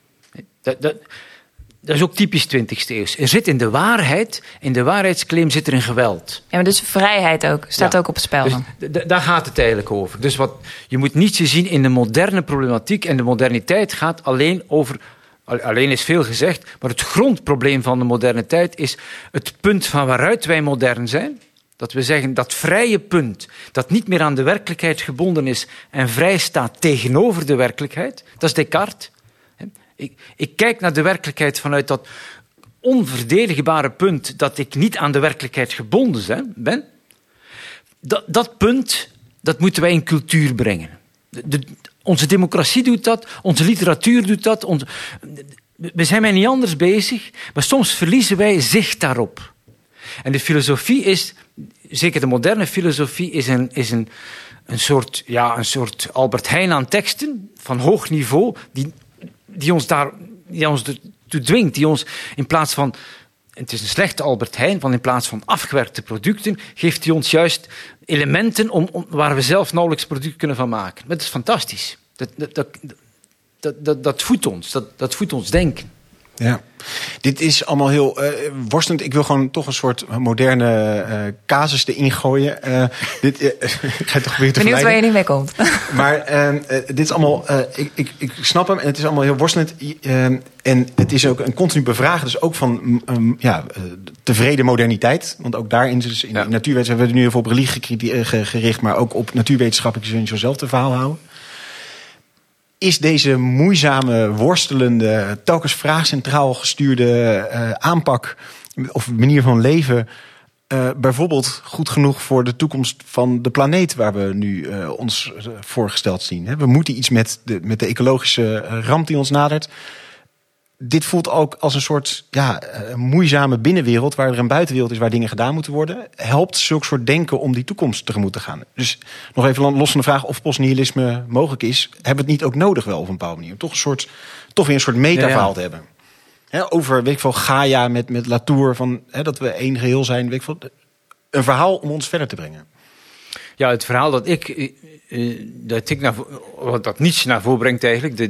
Dat is ook typisch 20e eeuw. Er zit in de waarheidsclaim zit er een geweld. Ja, maar dus vrijheid ook, staat ook op het spel. Dus daar gaat het eigenlijk over. Dus je moet niet zien in de moderne problematiek. En de moderniteit gaat alleen over. Alleen is veel gezegd, maar het grondprobleem van de moderne tijd is het punt van waaruit wij modern zijn. Dat we zeggen, dat vrije punt, dat niet meer aan de werkelijkheid gebonden is en vrij staat tegenover de werkelijkheid, dat is Descartes. Ik kijk naar de werkelijkheid vanuit dat onverdedigbare punt dat ik niet aan de werkelijkheid gebonden ben. Dat punt, dat moeten wij in cultuur brengen. Onze democratie doet dat, onze literatuur doet dat. We zijn met niet anders bezig, maar soms verliezen wij zicht daarop. En de filosofie is, zeker de moderne filosofie, is een soort Albert Heijn aan teksten van hoog niveau, die ons ertoe dwingt, die ons in plaats van, het is een slechte Albert Heijn, van in plaats van afgewerkte producten, geeft hij ons juist elementen waar we zelf nauwelijks producten kunnen van maken. Dat is fantastisch. Dat voedt ons, dat voedt ons denken. Ja, dit is allemaal heel worstelend. Ik wil gewoon toch een soort moderne casus erin gooien. Ik ga toch weer te benieuwd waar je niet mee komt. Maar dit is allemaal, ik snap hem en het is allemaal heel worstelend. En het is ook een continu bevragen, dus ook van tevreden moderniteit. Want ook daarin, dus in natuurwetenschap, hebben we nu even op religie gericht, maar ook op natuurwetenschappen, je kunt jezelf te verhaal houden. Is deze moeizame, worstelende, telkens vraagcentraal gestuurde aanpak of manier van leven bijvoorbeeld goed genoeg voor de toekomst van de planeet waar we nu ons voorgesteld zien? We moeten iets met de ecologische ramp die ons nadert. Dit voelt ook als een soort moeizame binnenwereld waar er een buitenwereld is waar dingen gedaan moeten worden. Helpt zulk soort denken om die toekomst tegemoet te gaan? Dus nog even los van de vraag of postnihilisme mogelijk is. Hebben we het niet ook nodig wel op een bepaalde manier? Toch weer een soort metaverhaal te hebben. Over, Gaia met Latour, dat we één geheel zijn. Een verhaal om ons verder te brengen. Ja, het verhaal dat dat Nietzsche naar voren brengt eigenlijk,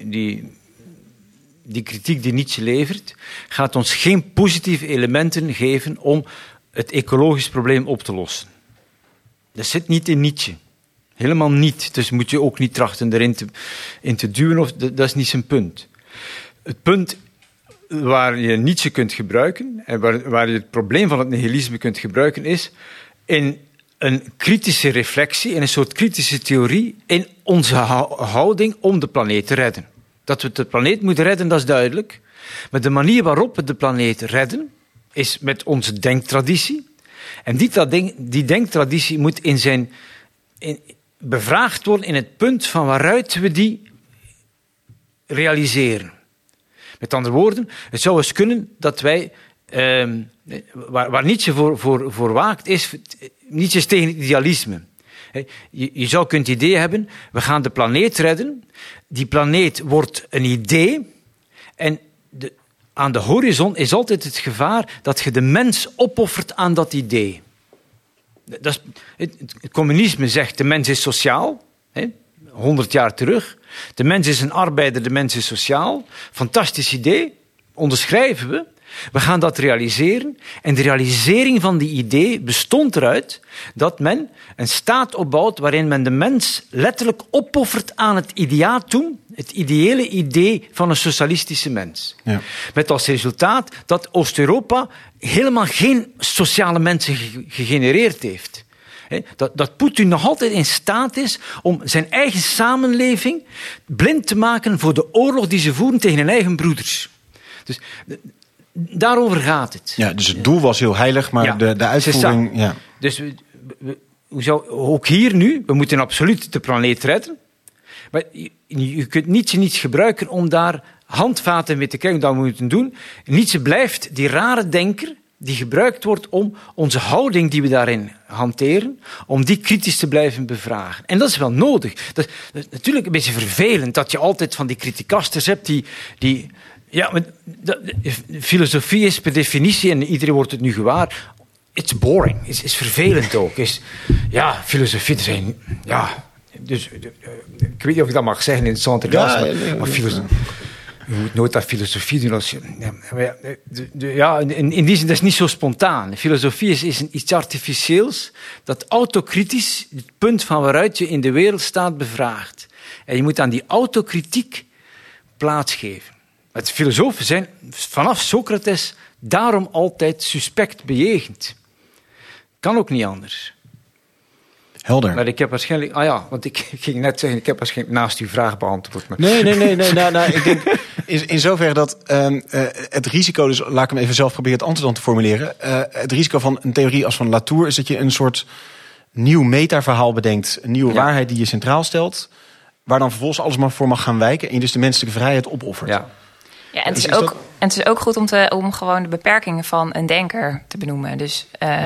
die kritiek die Nietzsche levert, gaat ons geen positieve elementen geven om het ecologisch probleem op te lossen. Dat zit niet in Nietzsche. Helemaal niet. Dus moet je ook niet trachten erin te duwen. Dat is niet zijn punt. Het punt waar je Nietzsche kunt gebruiken, en waar je het probleem van het nihilisme kunt gebruiken, is in een kritische reflectie, in een soort kritische theorie, in onze houding om de planeet te redden. Dat we de planeet moeten redden, dat is duidelijk. Maar de manier waarop we de planeet redden, is met onze denktraditie. En die denktraditie moet bevraagd worden in het punt van waaruit we die realiseren. Met andere woorden, het zou eens kunnen dat wij, waar Nietzsche voor waakt, Nietzsche is tegen het idealisme. Je zou kunnen het idee hebben, we gaan de planeet redden. Die planeet wordt een idee. En aan de horizon is altijd het gevaar dat je de mens opoffert aan dat idee. Het communisme zegt, de mens is sociaal. 100 jaar terug. De mens is een arbeider, de mens is sociaal. Fantastisch idee. Onderschrijven we. We gaan dat realiseren. En de realisering van die idee bestond eruit dat men een staat opbouwt waarin men de mens letterlijk opoffert aan het ideatum, het ideële idee van een socialistische mens. Ja. Met als resultaat dat Oost-Europa helemaal geen sociale mensen gegenereerd heeft. Dat Poetin nog altijd in staat is om zijn eigen samenleving blind te maken voor de oorlog die ze voeren tegen hun eigen broeders. Dus daarover gaat het. Ja, dus het doel was heel heilig, maar de uitvoering... Ja. Dus ook hier nu, we moeten absoluut de planeet redden. Maar je kunt Nietzsche niet gebruiken om daar handvaten mee te krijgen, dat we moeten doen. Nietzsche blijft die rare denker die gebruikt wordt om onze houding die we daarin hanteren, om die kritisch te blijven bevragen. En dat is wel nodig. Dat is natuurlijk een beetje vervelend dat je altijd van die criticasters hebt die ja, maar filosofie is per definitie, en iedereen wordt het nu gewaar, it's boring, is vervelend ook. Filosofie, er zijn, dus ik weet niet of ik dat mag zeggen in het Centre, maar filosofie. Je moet nooit aan filosofie doen als je... in die zin, dat is niet zo spontaan. Filosofie is iets artificieels dat autokritisch het punt van waaruit je in de wereld staat bevraagt. En je moet aan die autokritiek plaatsgeven. Het filosofen zijn vanaf Socrates daarom altijd suspect bejegend. Kan ook niet anders. Helder. Maar ik heb waarschijnlijk... want ik ging net zeggen, ik heb waarschijnlijk naast uw vraag beantwoord. Maar... Nee. Nou, ik denk in zoverre dat het risico... Dus laat ik hem even zelf proberen het antwoord te formuleren. Het risico van een theorie als van Latour is dat je een soort nieuw metaverhaal bedenkt. Een nieuwe waarheid die je centraal stelt. Waar dan vervolgens alles maar voor mag gaan wijken. En je dus de menselijke vrijheid opoffert. Ja, en het is ook goed om gewoon de beperkingen van een denker te benoemen. Dus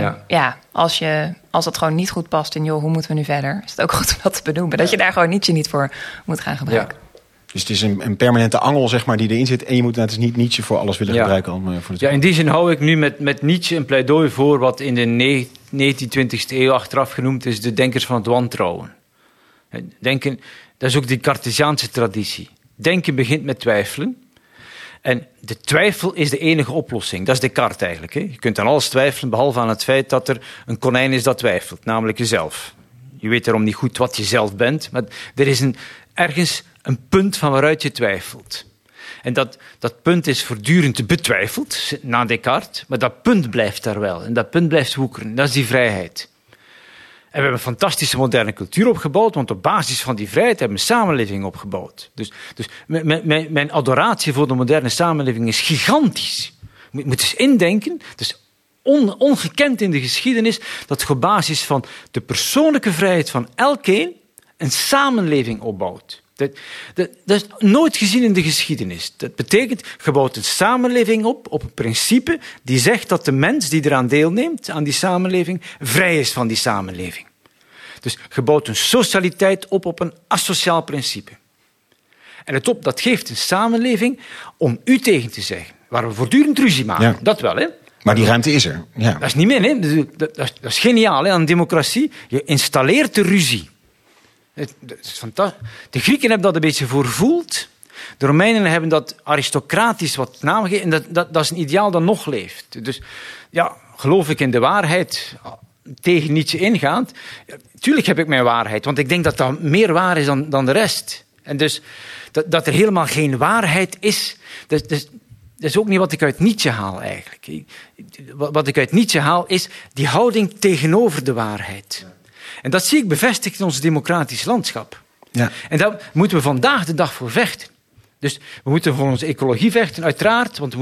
als dat gewoon niet goed past in, hoe moeten we nu verder? Is het ook goed om dat te benoemen. Dat je daar gewoon niet voor moet gaan gebruiken. Ja. Dus het is een permanente angel, zeg maar, die erin zit. En je moet net niet Nietzsche voor alles willen gebruiken. In die zin hou ik nu met Nietzsche een pleidooi voor wat in de 19e-20e eeuw achteraf genoemd is de denkers van het wantrouwen. Denken, dat is ook die Cartesiaanse traditie. Denken begint met twijfelen. En de twijfel is de enige oplossing. Dat is Descartes eigenlijk. Hè? Je kunt aan alles twijfelen, behalve aan het feit dat er een konijn is dat twijfelt. Namelijk jezelf. Je weet daarom niet goed wat je zelf bent. Maar er is ergens een punt van waaruit je twijfelt. En dat punt is voortdurend betwijfeld, na Descartes. Maar dat punt blijft daar wel. En dat punt blijft woekeren. Dat is die vrijheid. En we hebben een fantastische moderne cultuur opgebouwd, want op basis van die vrijheid hebben we een samenleving opgebouwd. Dus mijn adoratie voor de moderne samenleving is gigantisch. Je moet eens indenken, dus ongekend in de geschiedenis, dat je op basis van de persoonlijke vrijheid van elkeen een samenleving opbouwt. Dat is nooit gezien in de geschiedenis. Dat betekent, je bouwt een samenleving op een principe die zegt dat de mens die eraan deelneemt, aan die samenleving, vrij is van die samenleving. Dus je bouwt een socialiteit op een asociaal principe. En dat geeft een samenleving om u tegen te zeggen, waar we voortdurend ruzie maken. Ja. Dat wel, hè? Maar die ruimte is er. Ja. Dat is niet meer, hè? Dat is geniaal, hè, aan democratie. Je installeert de ruzie. Dat is fantastisch. De Grieken hebben dat een beetje voorvoeld. De Romeinen hebben dat aristocratisch wat naam gegeven. En dat is een ideaal dat nog leeft. Dus ja, geloof ik in de waarheid, tegen Nietzsche ingaand. Tuurlijk heb ik mijn waarheid, want ik denk dat dat meer waar is dan de rest. En dus dat er helemaal geen waarheid is, dat is ook niet wat ik uit Nietzsche haal eigenlijk. Wat ik uit Nietzsche haal is die houding tegenover de waarheid. En dat zie ik bevestigd in ons democratisch landschap. Ja. En daar moeten we vandaag de dag voor vechten. Dus we moeten voor onze ecologie vechten, uiteraard. Want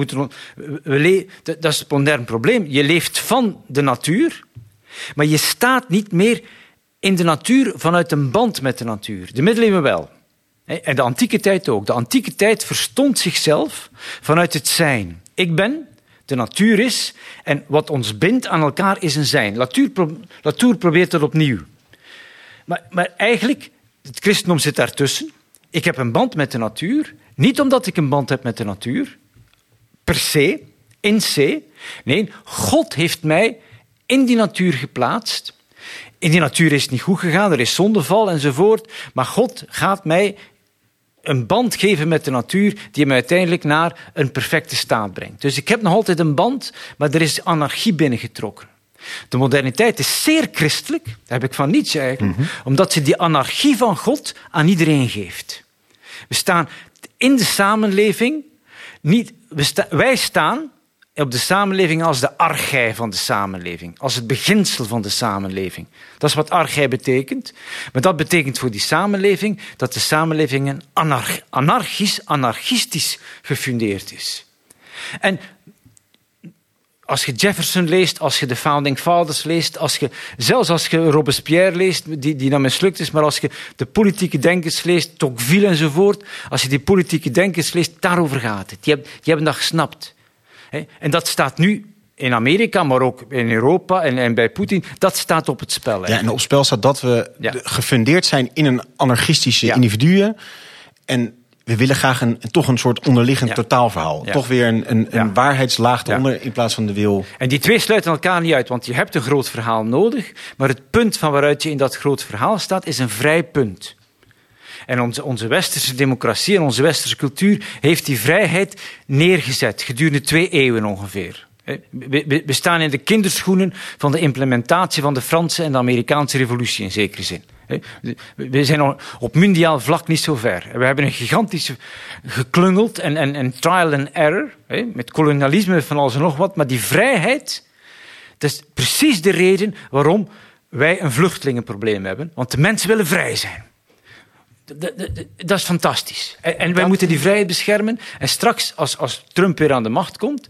dat is het moderne probleem. Je leeft van de natuur, maar je staat niet meer in de natuur vanuit een band met de natuur. De middeleeuwen wel. En de antieke tijd ook. De antieke tijd verstond zichzelf vanuit het zijn. Ik ben, de natuur is, en wat ons bindt aan elkaar is een zijn. Latour probeert dat opnieuw. Maar eigenlijk, het christendom zit daartussen. Ik heb een band met de natuur. Niet omdat ik een band heb met de natuur, per se, in se. Nee, God heeft mij in die natuur geplaatst. In die natuur is het niet goed gegaan, er is zondeval enzovoort. Maar God gaat mij een band geven met de natuur die me uiteindelijk naar een perfecte staat brengt. Dus ik heb nog altijd een band, maar er is anarchie binnengetrokken. De moderniteit is zeer christelijk, dat heb ik van Nietzsche eigenlijk, omdat ze die anarchie van God aan iedereen geeft. We staan in de samenleving, wij staan op de samenleving als de archei van de samenleving, als het beginsel van de samenleving. Dat is wat archei betekent. Maar dat betekent voor die samenleving dat de samenleving een anarchistisch gefundeerd is. En als je Jefferson leest, als je de Founding Fathers leest, zelfs als je Robespierre leest, die dan mislukt is, maar als je de politieke denkers leest, Tocqueville enzovoort, als je die politieke denkers leest, daarover gaat het. Die hebben dat gesnapt. En dat staat nu in Amerika, maar ook in Europa en bij Poetin, dat staat op het spel. Ja, en op het spel staat dat we gefundeerd zijn in een anarchistische individuen. En we willen graag toch een soort onderliggend totaalverhaal. Ja. Toch weer een waarheidslaag eronder in plaats van de wil. En die twee sluiten elkaar niet uit, want je hebt een groot verhaal nodig, maar het punt van waaruit je in dat groot verhaal staat is een vrij punt. En onze westerse democratie en onze westerse cultuur heeft die vrijheid neergezet gedurende 2 eeuwen ongeveer. We staan in de kinderschoenen van de implementatie van de Franse en de Amerikaanse revolutie in zekere zin. We zijn op mondiaal vlak niet zo ver. We hebben een gigantische geklungeld en trial and error, met kolonialisme van alles en nog wat, maar die vrijheid, dat is precies de reden waarom wij een vluchtelingenprobleem hebben, want de mensen willen vrij zijn. Dat is fantastisch. En wij moeten die vrijheid beschermen. En straks, als Trump weer aan de macht komt,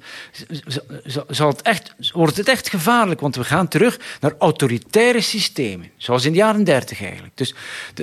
wordt het echt gevaarlijk. Want we gaan terug naar autoritaire systemen. Zoals in de jaren 30 eigenlijk. Dus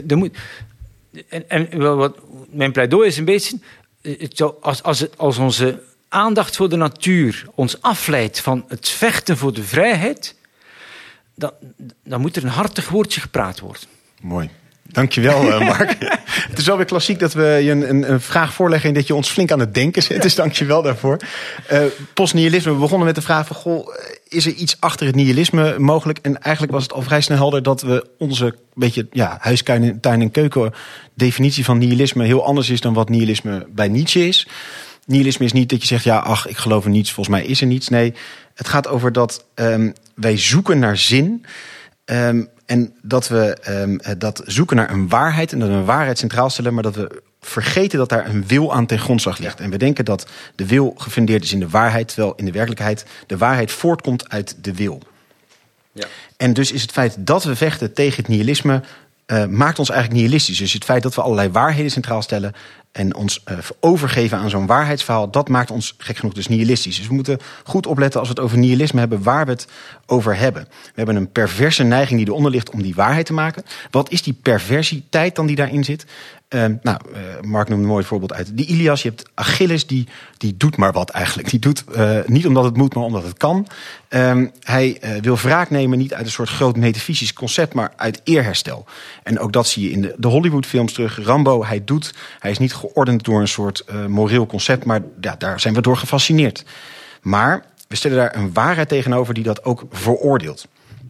mijn pleidooi is een beetje, als onze aandacht voor de natuur ons afleidt van het vechten voor de vrijheid, dan moet er een hartig woordje gepraat worden. Mooi. Dankjewel, Mark. Het is wel weer klassiek dat we je een vraag voorleggen en dat je ons flink aan het denken zet. Dus dankjewel daarvoor. Postnihilisme. We begonnen met de vraag van, is er iets achter het nihilisme mogelijk? En eigenlijk was het al vrij snel helder dat we onze huis, tuin en keuken definitie van nihilisme heel anders is dan wat nihilisme bij Nietzsche is. Nihilisme is niet dat je zegt, ik geloof in niets, volgens mij is er niets. Nee, het gaat over dat wij zoeken naar zin. En dat we dat zoeken naar een waarheid en dat we een waarheid centraal stellen, maar dat we vergeten dat daar een wil aan ten grondslag ligt. En we denken dat de wil gefundeerd is in de waarheid, terwijl in de werkelijkheid de waarheid voortkomt uit de wil. Ja. En dus is het feit dat we vechten tegen het nihilisme, maakt ons eigenlijk nihilistisch. Dus het feit dat we allerlei waarheden centraal stellen en ons overgeven aan zo'n waarheidsverhaal, dat maakt ons gek genoeg dus nihilistisch. Dus we moeten goed opletten als we het over nihilisme hebben, waar we het over hebben. We hebben een perverse neiging die eronder ligt om die waarheid te maken. Wat is die perversiteit dan die daarin zit? Mark noemde een mooi voorbeeld uit de Ilias. Je hebt Achilles, die doet maar wat eigenlijk. Die doet niet omdat het moet, maar omdat het kan. Hij wil wraak nemen niet uit een soort groot metafysisch concept, maar uit eerherstel. En ook dat zie je in de Hollywoodfilms terug. Rambo, hij is niet geordend door een soort moreel concept, maar daar zijn we door gefascineerd. Maar We stellen daar een waarheid tegenover die dat ook veroordeelt.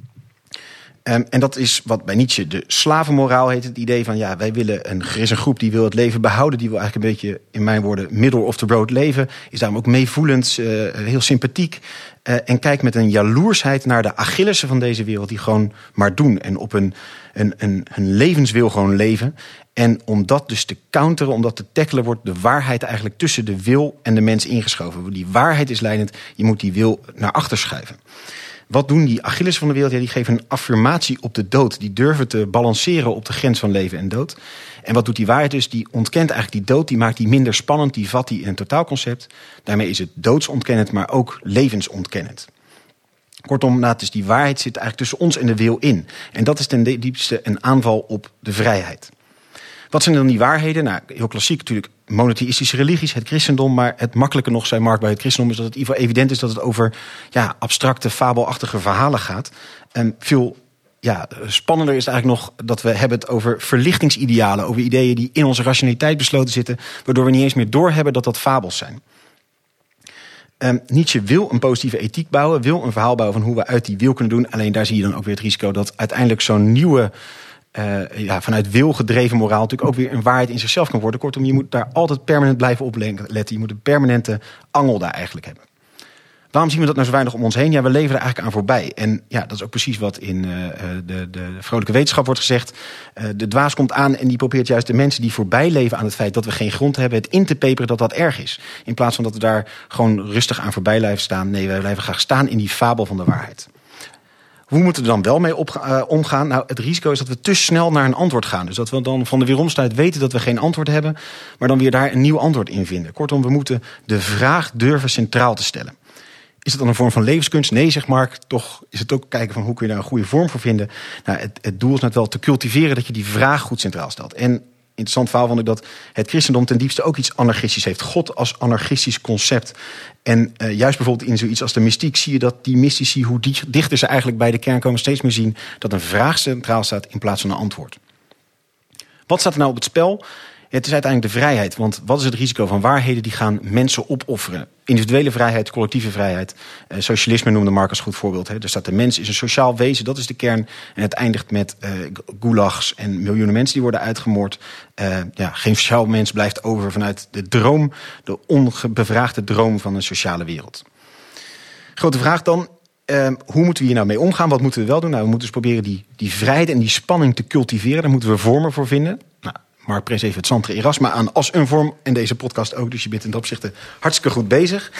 En dat is wat bij Nietzsche de slavenmoraal heet. Het idee van, ja, wij willen er is een groep die wil het leven behouden. Die wil eigenlijk een beetje, in mijn woorden, middle of the road leven. Is daarom ook meevoelend, heel sympathiek. En kijkt met een jaloersheid naar de Achillessen van deze wereld. Die gewoon maar doen en op hun levenswil gewoon leven. En om dat dus te counteren, om dat te tackelen, wordt de waarheid eigenlijk tussen de wil en de mens ingeschoven. Die waarheid is leidend, je moet die wil naar achter schuiven. Wat doen die Achilles van de wereld? Ja, die geven een affirmatie op de dood. Die durven te balanceren op de grens van leven en dood. En wat doet die waarheid dus? Die ontkent eigenlijk die dood, die maakt die minder spannend, die vat die in een totaalconcept. Daarmee is het doodsontkennend, maar ook levensontkennend. Kortom, dus die waarheid zit eigenlijk tussen ons en de wil in. En dat is ten diepste een aanval op de vrijheid. Wat zijn dan die waarheden? Nou, heel klassiek natuurlijk monotheïstische religies, het christendom. Maar het makkelijke nog, zei Mark, bij het christendom is dat het in ieder geval evident is dat het over abstracte, fabelachtige verhalen gaat. En veel spannender is eigenlijk nog dat we hebben het over verlichtingsidealen, over ideeën die in onze rationaliteit besloten zitten, waardoor we niet eens meer doorhebben dat dat fabels zijn. Nietzsche wil een positieve ethiek bouwen, wil een verhaal bouwen van hoe we uit die wil kunnen doen. Alleen daar zie je dan ook weer het risico dat uiteindelijk zo'n nieuwe vanuit wil gedreven moraal natuurlijk ook weer een waarheid in zichzelf kan worden. Kortom, je moet daar altijd permanent blijven op letten. Je moet een permanente angel daar eigenlijk hebben. Waarom zien we dat nou zo weinig om ons heen? Ja, we leven er eigenlijk aan voorbij. En ja, dat is ook precies wat in de vrolijke wetenschap wordt gezegd. De dwaas komt aan en die probeert juist de mensen die voorbij leven aan het feit dat we geen grond hebben, het in te peperen dat dat erg is. In plaats van dat we daar gewoon rustig aan voorbij blijven staan. Nee, wij blijven graag staan in die fabel van de waarheid. Hoe moeten we er dan wel mee omgaan? Nou, het risico is dat we te snel naar een antwoord gaan. Dus dat we dan van de weeromstuit weten dat we geen antwoord hebben, maar dan weer daar een nieuw antwoord in vinden. Kortom, we moeten de vraag durven centraal te stellen. Is het dan een vorm van levenskunst? Nee, zegt Mark. Toch is het ook kijken van hoe kun je daar een goede vorm voor vinden. Nou, het doel is net wel te cultiveren dat je die vraag goed centraal stelt. En interessant verhaal vond ik dat het christendom ten diepste ook iets anarchistisch heeft. God als anarchistisch concept. En juist bijvoorbeeld in zoiets als de mystiek zie je dat die mystici, hoe dichter ze eigenlijk bij de kern komen, steeds meer zien dat een vraag centraal staat in plaats van een antwoord. Wat staat er nou op het spel? Het is uiteindelijk de vrijheid. Want wat is het risico van waarheden die gaan mensen opofferen? Individuele vrijheid, collectieve vrijheid. Socialisme noemde Mark als goed voorbeeld. Hè. Dus dat de mens is een sociaal wezen, dat is de kern. En het eindigt met gulags en miljoenen mensen die worden uitgemoord. Geen sociaal mens blijft over vanuit de droom, de onbevraagde droom van een sociale wereld. Grote vraag dan. Hoe moeten we hier nou mee omgaan? Wat moeten we wel doen? Nou, we moeten dus proberen die vrijheid en die spanning te cultiveren. Daar moeten we vormen voor vinden. Nou, Mark prees even het Santre Erasma aan als een vorm. En deze podcast ook. Dus je bent in dat opzicht hartstikke goed bezig.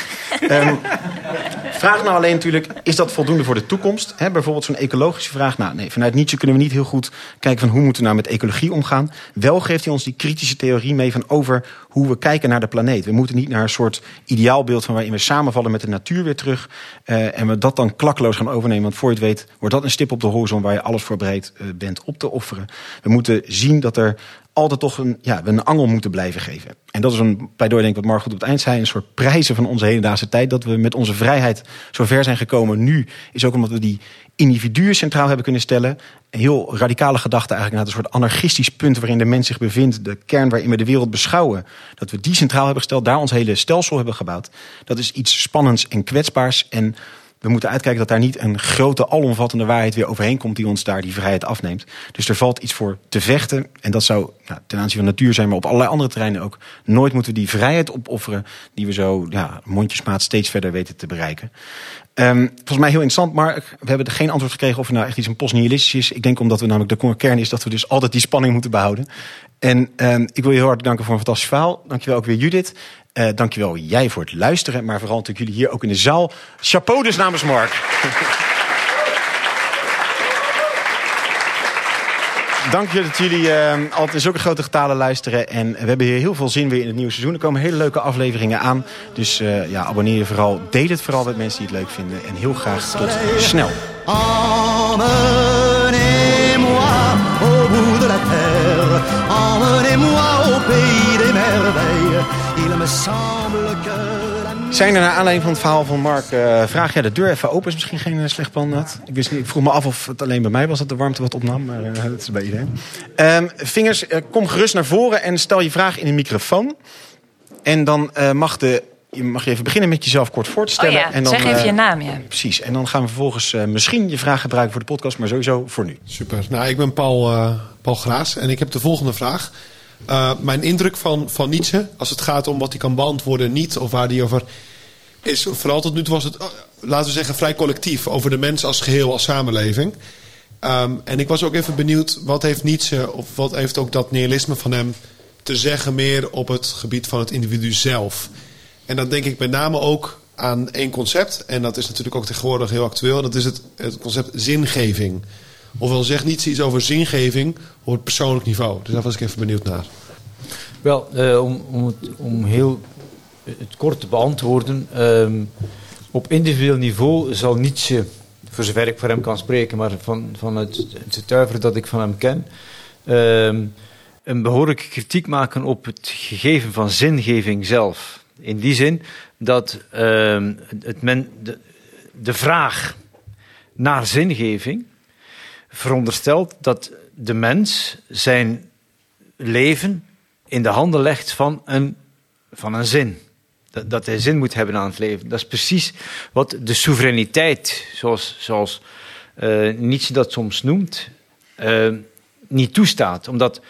Vraag nou alleen natuurlijk, is dat voldoende voor de toekomst? Hè, bijvoorbeeld zo'n ecologische vraag. Nou, nee, vanuit Nietzsche kunnen we niet heel goed kijken van hoe moeten we nou met ecologie omgaan. Wel geeft hij ons die kritische theorie mee van over hoe we kijken naar de planeet. We moeten niet naar een soort ideaalbeeld van waarin we samenvallen met de natuur weer terug. En we dat dan klakkeloos gaan overnemen. Want voor je het weet wordt dat een stip op de horizon waar je alles voor bereid bent op te offeren. We moeten zien dat er altijd toch een angel moeten blijven geven. En dat is een pleidooi, denk ik, wat Mark goed op het eind zei. Een soort prijzen van onze hedendaagse tijd. Dat we met onze vrijheid zo ver zijn gekomen nu, is ook omdat we die individuen centraal hebben kunnen stellen. Een heel radicale gedachte eigenlijk naar een soort anarchistisch punt waarin de mens zich bevindt. De kern waarin we de wereld beschouwen. Dat we die centraal hebben gesteld. Daar ons hele stelsel hebben gebouwd. Dat is iets spannends en kwetsbaars. En we moeten uitkijken dat daar niet een grote, alomvattende waarheid weer overheen komt die ons daar die vrijheid afneemt. Dus er valt iets voor te vechten. En dat zou ten aanzien van natuur zijn, maar op allerlei andere terreinen ook. Nooit moeten we die vrijheid opofferen die we zo mondjesmaat steeds verder weten te bereiken. Volgens mij heel interessant, maar we hebben er geen antwoord gekregen of er nou echt iets een postnihilistisch is. Ik denk omdat we namelijk de kern is dat we dus altijd die spanning moeten behouden. En ik wil je heel hartelijk danken voor een fantastisch verhaal. Dankjewel ook weer Judith. Dankjewel jij voor het luisteren, maar vooral natuurlijk jullie hier ook in de zaal. Chapeau dus namens Mark. Dank je dat jullie altijd in zulke grote getalen luisteren. En we hebben hier heel veel zin weer in het nieuwe seizoen. Er komen hele leuke afleveringen aan. Dus abonneer je vooral. Deel het vooral met mensen die het leuk vinden. En heel graag tot snel. Emmenez-moi au bout de la terre, emmenez-moi au pays des merveilles. Il me semble que Zijn er naar aanleiding van het verhaal van Mark vraag jij de deur even open? Is misschien geen slecht plan dat. Ik vroeg me af of het alleen bij mij was dat de warmte wat opnam. Maar dat is bij iedereen. Vingers, kom gerust naar voren en stel je vraag in de microfoon. En dan mag de je mag even beginnen met jezelf kort voor te stellen. En dan, zeg even je naam, ja. Precies, en dan gaan we vervolgens misschien je vraag gebruiken voor de podcast, maar sowieso voor nu. Super. Nou, ik ben Paul Graas en ik heb de volgende vraag. Mijn indruk van Nietzsche, als het gaat om wat hij kan beantwoorden, niet of waar hij over is, vooral tot nu toe was het, laten we zeggen, vrij collectief over de mens als geheel, als samenleving. En ik was ook even benieuwd, wat heeft Nietzsche, of wat heeft ook dat nihilisme van hem te zeggen meer op het gebied van het individu zelf? En dan denk ik met name ook aan één concept, en dat is natuurlijk ook tegenwoordig heel actueel, dat is het concept zingeving. Ofwel zegt Nietzsche iets over zingeving op het persoonlijk niveau. Dus daar was ik even benieuwd naar. Wel, om heel het kort te beantwoorden. Op individueel niveau zal Nietzsche, voor zover ik voor hem kan spreken, maar van het getuiveren dat ik van hem ken, een behoorlijke kritiek maken op het gegeven van zingeving zelf. In die zin dat de vraag naar zingeving veronderstelt dat de mens zijn leven in de handen legt van een zin. Dat hij zin moet hebben aan het leven. Dat is precies wat de soevereiniteit, zoals Nietzsche dat soms noemt, niet toestaat. Omdat,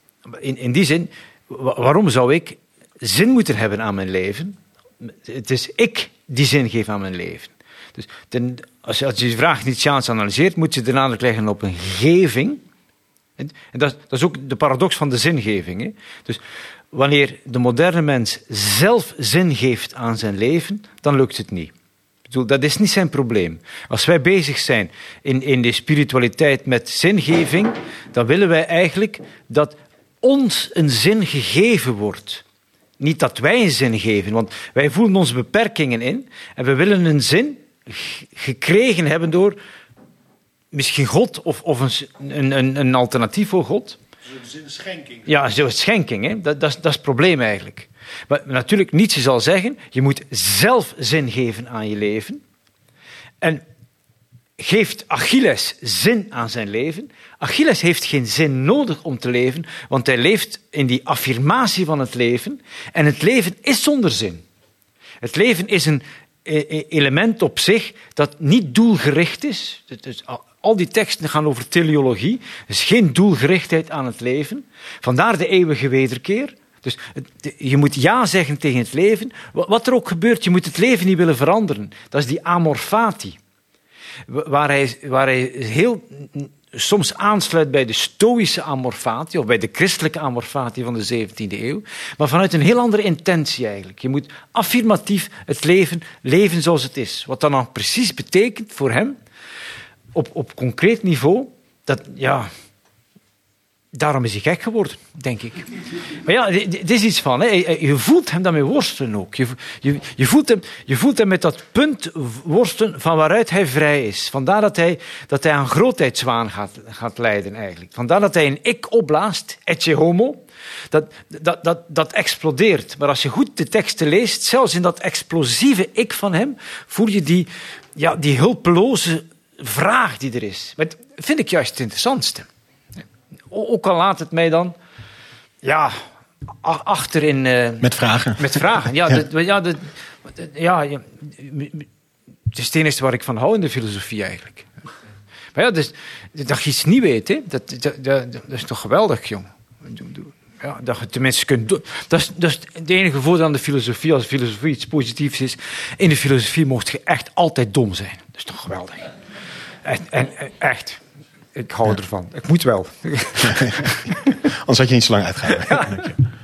in die zin, waarom zou ik zin moeten hebben aan mijn leven? Het is ik die zin geef aan mijn leven. Dus als je die vraag Nietzscheaans analyseert, moet je de nadruk leggen op een geving. En dat is ook de paradox van de zingeving. Hè? Dus wanneer de moderne mens zelf zin geeft aan zijn leven, dan lukt het niet. Ik bedoel, dat is niet zijn probleem. Als wij bezig zijn in de spiritualiteit met zingeving, dan willen wij eigenlijk dat ons een zin gegeven wordt. Niet dat wij een zin geven, want wij voelen onze beperkingen in en we willen een zin gekregen hebben door misschien God of een alternatief voor God. Een schenking. Ja, zo'n schenking. Hè? Dat is het probleem eigenlijk. Maar natuurlijk, Nietzsche zal zeggen, je moet zelf zin geven aan je leven. En geeft Achilles zin aan zijn leven? Achilles heeft geen zin nodig om te leven, want hij leeft in die affirmatie van het leven. En het leven is zonder zin. Het leven is een element op zich dat niet doelgericht is. Dus al die teksten gaan over teleologie. Er is geen doelgerichtheid aan het leven. Vandaar de eeuwige wederkeer. Dus je moet ja zeggen tegen het leven. Wat er ook gebeurt, je moet het leven niet willen veranderen. Dat is die amorfati. Waar hij heel soms aansluit bij de stoïsche amorfati, of bij de christelijke amorfati van de 17e eeuw, maar vanuit een heel andere intentie eigenlijk. Je moet affirmatief het leven zoals het is. Wat dat dan precies betekent voor hem, op concreet niveau, dat, ja, daarom is hij gek geworden, denk ik. Maar ja, dit is iets van, hè. Je voelt hem daarmee worstelen ook. Je voelt hem met dat punt worstelen van waaruit hij vrij is. Vandaar dat hij aan grootheidswaan gaat lijden eigenlijk. Vandaar dat hij een ik opblaast, ecce homo, dat explodeert. Maar als je goed de teksten leest, zelfs in dat explosieve ik van hem, voel je die hulpeloze vraag die er is. Maar dat vind ik juist het interessantste. Ook al laat het mij dan achter in... met vragen. Met vragen, ja. Het is het enige waar ik van hou in de filosofie eigenlijk. Maar ja, dus, dat je iets niet weet, hè, dat is toch geweldig, jong. Ja, dat je tenminste kunt doen. Dat is het enige voordeel aan de filosofie. Als filosofie iets positiefs is, in de filosofie mocht je echt altijd dom zijn. Dat is toch geweldig. Echt. Ik hou ervan. Ik moet wel. Anders had je niet zo lang uitgehouden. Ja.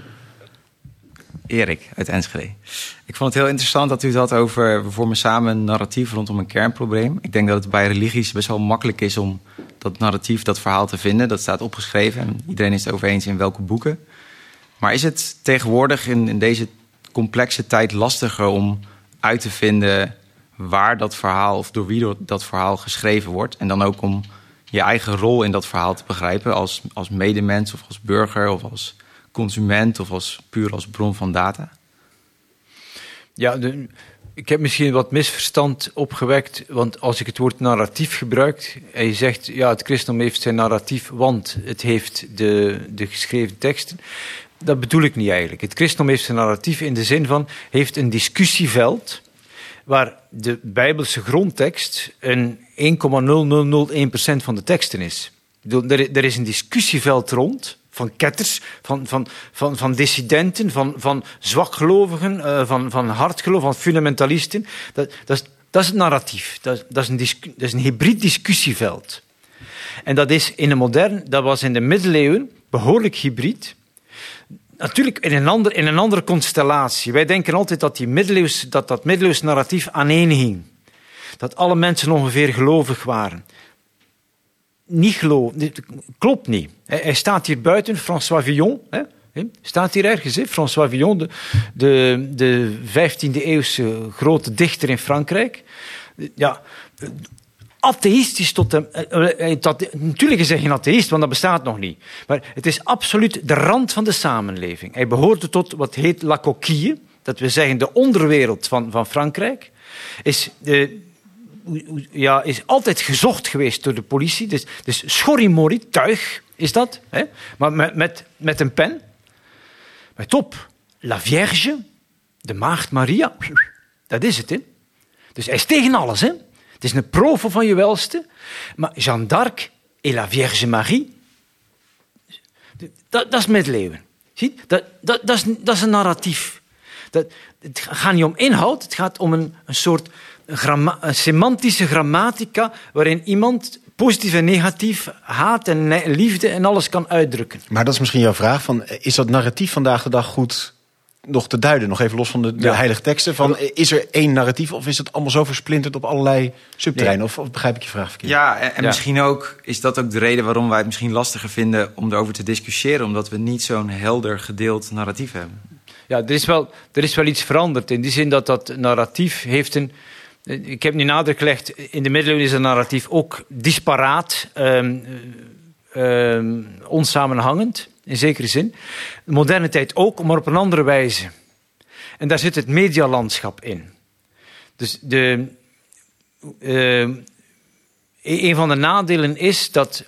Erik uit Enschede. Ik vond het heel interessant dat u het had over... we vormen samen een narratief rondom een kernprobleem. Ik denk dat het bij religies best wel makkelijk is om dat narratief, dat verhaal te vinden. Dat staat opgeschreven en iedereen is het over eens in welke boeken. Maar is het tegenwoordig in deze complexe tijd lastiger om uit te vinden waar dat verhaal of door wie dat verhaal geschreven wordt? En dan ook om je eigen rol in dat verhaal te begrijpen als medemens of als burger of als consument of puur als bron van data? Ja, ik heb misschien wat misverstand opgewekt, want als ik het woord narratief gebruik en je zegt, ja, het christendom heeft zijn narratief, want het heeft de geschreven teksten. Dat bedoel ik niet eigenlijk. Het christendom heeft zijn narratief in de zin van... heeft een discussieveld... waar de Bijbelse grondtekst een 1,0001% van de teksten is. Er is een discussieveld rond... van ketters, van dissidenten, van zwakgelovigen... van hardgelovigen, van fundamentalisten. Dat is het narratief. Dat is een hybrid discussieveld. En dat is dat was in de middeleeuwen behoorlijk hybrid... Natuurlijk in een andere constellatie. Wij denken altijd dat dat middeleeuws narratief aaneenhing. Dat alle mensen ongeveer gelovig waren. Klopt niet. Hij staat hier buiten, François Villon. Staat hier ergens, François Villon, de 15e-eeuwse grote dichter in Frankrijk. Ja... atheïstisch natuurlijk is hij geen atheïst, want dat bestaat nog niet. Maar het is absoluut de rand van de samenleving. Hij behoorde tot wat heet la coquille, dat we zeggen de onderwereld van Frankrijk. Is altijd gezocht geweest door de politie. Dus schorrimorrie, tuig is dat. Hè? Maar met een pen. Maar top, la Vierge, de Maagd Maria, dat is het. Hè? Dus hij is tegen alles, hè. Het is een provo van je welste. Maar Jeanne d'Arc et la Vierge Marie... Dat is middeleeuwen. Zie? Dat is een narratief. Het gaat niet om inhoud. Het gaat om een soort semantische grammatica... waarin iemand positief en negatief, haat en liefde en alles kan uitdrukken. Maar dat is misschien jouw vraag. Is dat narratief vandaag de dag goed... nog te duiden, nog even los van de heilige teksten. Is er één narratief of is het allemaal zo versplinterd op allerlei subterreinen? Of begrijp ik je vraag verkeerd? Ja, en misschien is dat ook de reden waarom wij het misschien lastiger vinden om erover te discussiëren, omdat we niet zo'n helder gedeeld narratief hebben. Ja, er is wel iets veranderd in die zin dat narratief heeft een... Ik heb nu nadruk gelegd, in de middeleeuwen is een narratief ook disparaat, onsamenhangend. In zekere zin. De moderne tijd ook, maar op een andere wijze. En daar zit het medialandschap in. Dus een van de nadelen is dat...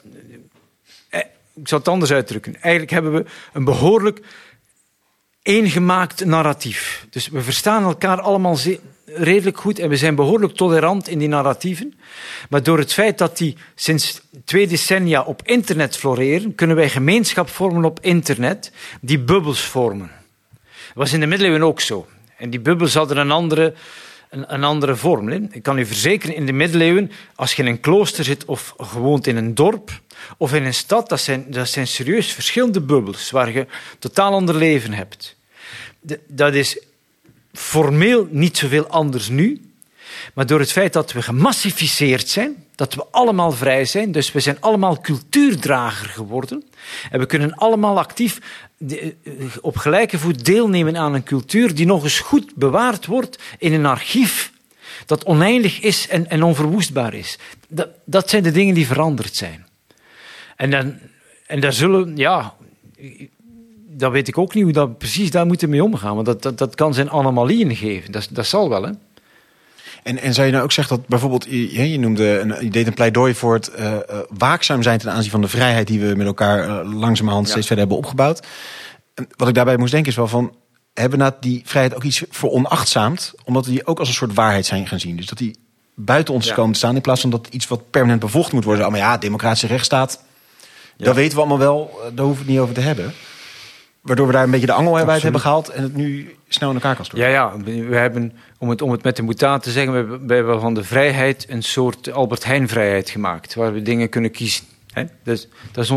Ik zal het anders uitdrukken. Eigenlijk hebben we een behoorlijk eengemaakt narratief. Dus we verstaan elkaar allemaal redelijk goed en we zijn behoorlijk tolerant in die narratieven. Maar door het feit dat die sinds 2 decennia op internet floreren, kunnen wij gemeenschap vormen op internet die bubbels vormen. Dat was in de middeleeuwen ook zo. En die bubbels hadden een andere vorm. Hè. Ik kan u verzekeren, in de middeleeuwen, als je in een klooster zit of gewoond in een dorp of in een stad, dat zijn serieus verschillende bubbels waar je totaal ander leven hebt. Dat is formeel niet zoveel anders nu, maar door het feit dat we gemassificeerd zijn, dat we allemaal vrij zijn, dus we zijn allemaal cultuurdrager geworden en we kunnen allemaal actief op gelijke voet deelnemen aan een cultuur die nog eens goed bewaard wordt in een archief dat oneindig is en onverwoestbaar is. Dat zijn de dingen die veranderd zijn. En daar zullen, dat weet ik ook niet hoe dat precies daar moeten mee omgaan. Want dat kan zijn anomalieën geven. Dat zal wel, hè. En zou je nou ook zeggen dat bijvoorbeeld, je deed een pleidooi voor het waakzaam zijn ten aanzien van de vrijheid die we met elkaar langzamerhand steeds verder hebben opgebouwd. En wat ik daarbij moest denken is wel van, hebben we die vrijheid ook iets veronachtzaamd, omdat we die ook als een soort waarheid zijn gaan zien. Dus dat die buiten ons komen te staan in plaats van dat iets wat permanent bevochten moet worden. Maar democratische rechtsstaat, dat weten we allemaal wel, daar hoeven we het niet over te hebben. Waardoor we daar een beetje de angel uit hebben gehaald en het nu snel in elkaar kan storten. Ja, we hebben, om het met de mutaten te zeggen, we hebben van de vrijheid een soort Albert Heijn-vrijheid gemaakt, waar we dingen kunnen kiezen. Dat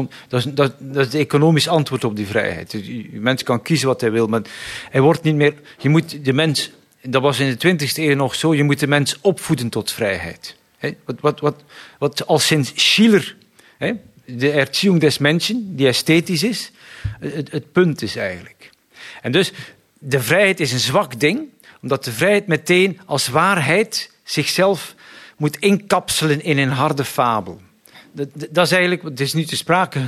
is het economisch antwoord op die vrijheid. De mens kan kiezen wat hij wil, maar hij wordt niet meer... Je moet de mens, dat was in de 20e eeuw nog zo, je moet de mens opvoeden tot vrijheid. Wat al sinds Schiller, de Erziehung des Menschen, die esthetisch is, het punt is eigenlijk. En dus, de vrijheid is een zwak ding, omdat de vrijheid meteen als waarheid zichzelf moet inkapselen in een harde fabel. Dat is eigenlijk, het is niet te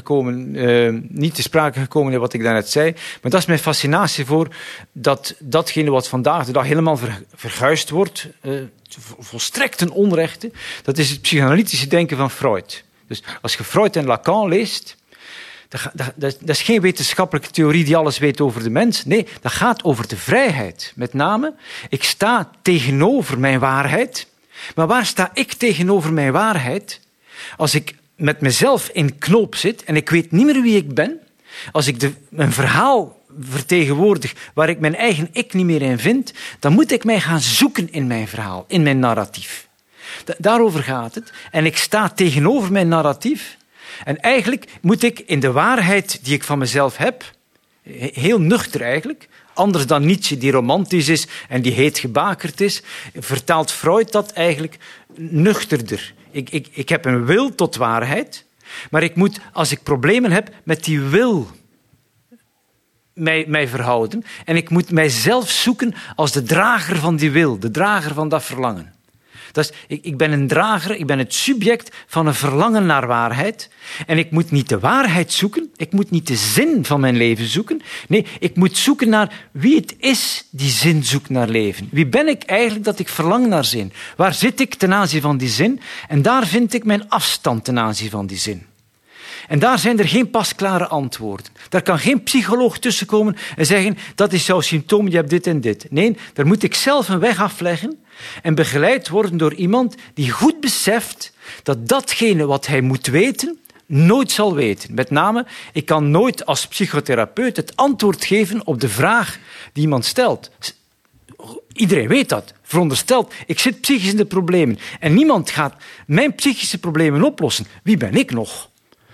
sprake gekomen in wat ik daarnet zei, maar dat is mijn fascinatie voor datgene wat vandaag de dag helemaal verguisd wordt, volstrekt een onrechte, dat is het psychoanalytische denken van Freud. Dus als je Freud en Lacan leest, Dat is geen wetenschappelijke theorie die alles weet over de mens. Nee, dat gaat over de vrijheid. Met name, ik sta tegenover mijn waarheid. Maar waar sta ik tegenover mijn waarheid? Als ik met mezelf in knoop zit en ik weet niet meer wie ik ben, als ik een verhaal vertegenwoordig waar ik mijn eigen ik niet meer in vind, dan moet ik mij gaan zoeken in mijn verhaal, in mijn narratief. Daarover gaat het. En ik sta tegenover mijn narratief. En eigenlijk moet ik in de waarheid die ik van mezelf heb, heel nuchter eigenlijk, anders dan Nietzsche die romantisch is en die heet gebakerd is, vertaalt Freud dat eigenlijk nuchterder. Ik heb een wil tot waarheid, maar ik moet, als ik problemen heb, met die wil mij verhouden. En ik moet mijzelf zoeken als de drager van die wil, de drager van dat verlangen. Ik ben een drager, ik ben het subject van een verlangen naar waarheid. En ik moet niet de waarheid zoeken, ik moet niet de zin van mijn leven zoeken. Nee, ik moet zoeken naar wie het is die zin zoekt naar leven. Wie ben ik eigenlijk dat ik verlang naar zin? Waar zit ik ten aanzien van die zin? En daar vind ik mijn afstand ten aanzien van die zin. En daar zijn er geen pasklare antwoorden. Daar kan geen psycholoog tussenkomen en zeggen, dat is jouw symptoom, je hebt dit en dit. Nee, daar moet ik zelf een weg afleggen en begeleid worden door iemand die goed beseft dat datgene wat hij moet weten, nooit zal weten. Met name, ik kan nooit als psychotherapeut het antwoord geven op de vraag die iemand stelt. Iedereen weet dat. Verondersteld, ik zit psychisch in de problemen en niemand gaat mijn psychische problemen oplossen. Wie ben ik nog?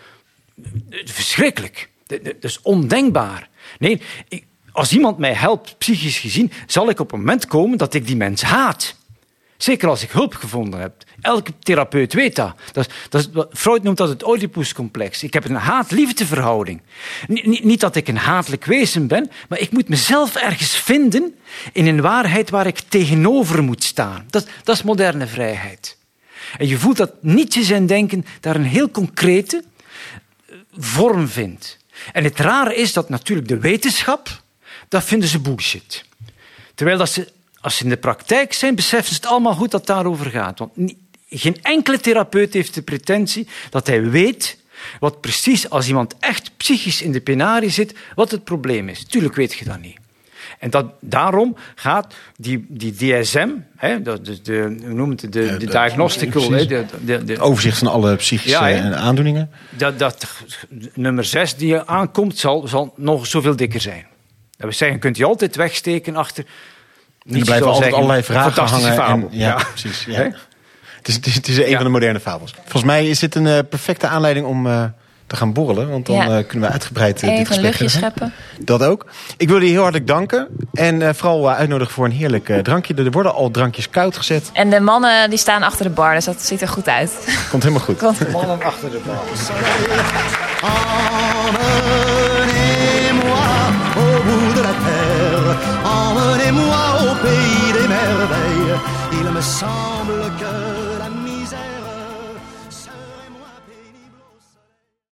Verschrikkelijk. Dat is ondenkbaar. Nee, als iemand mij helpt, psychisch gezien, zal ik op een moment komen dat ik die mens haat. Zeker als ik hulp gevonden heb. Elke therapeut weet dat. Freud noemt dat het Oedipuscomplex. Ik heb een haat-liefdeverhouding. Niet dat ik een hatelijk wezen ben, maar ik moet mezelf ergens vinden in een waarheid waar ik tegenover moet staan. Dat is moderne vrijheid. En je voelt dat Nietzsche zijn denken daar een heel concrete vorm vindt. En het rare is dat natuurlijk de wetenschap, dat vinden ze bullshit. Terwijl dat ze, als ze in de praktijk zijn, beseffen ze het allemaal goed dat het daarover gaat. Want geen enkele therapeut heeft de pretentie dat hij weet wat precies, als iemand echt psychisch in de penarie zit, wat het probleem is. Tuurlijk weet je dat niet. En daarom gaat die DSM, hoe noemt het, de diagnostical... De overzicht van alle psychische aandoeningen. Dat nummer 6 die aankomt, zal nog zoveel dikker zijn. Dat wil zeggen, kunt je altijd wegsteken achter... En er blijven altijd allerlei vragen hangen. Fabel. Precies. Ja. Het is een van de moderne fabels. Volgens mij is dit een perfecte aanleiding om te gaan borrelen. Want dan kunnen we uitgebreid dit gesprek even een luchtje scheppen. Dat ook. Ik wil je heel hartelijk danken. En vooral uitnodigen voor een heerlijk drankje. Er worden al drankjes koud gezet. En de mannen die staan achter de bar, dus dat ziet er goed uit. Komt helemaal goed. Mannen achter de bar. Emmenez-moi au bout de la terre, emmenez-moi au pays des merveilles. Il me semble que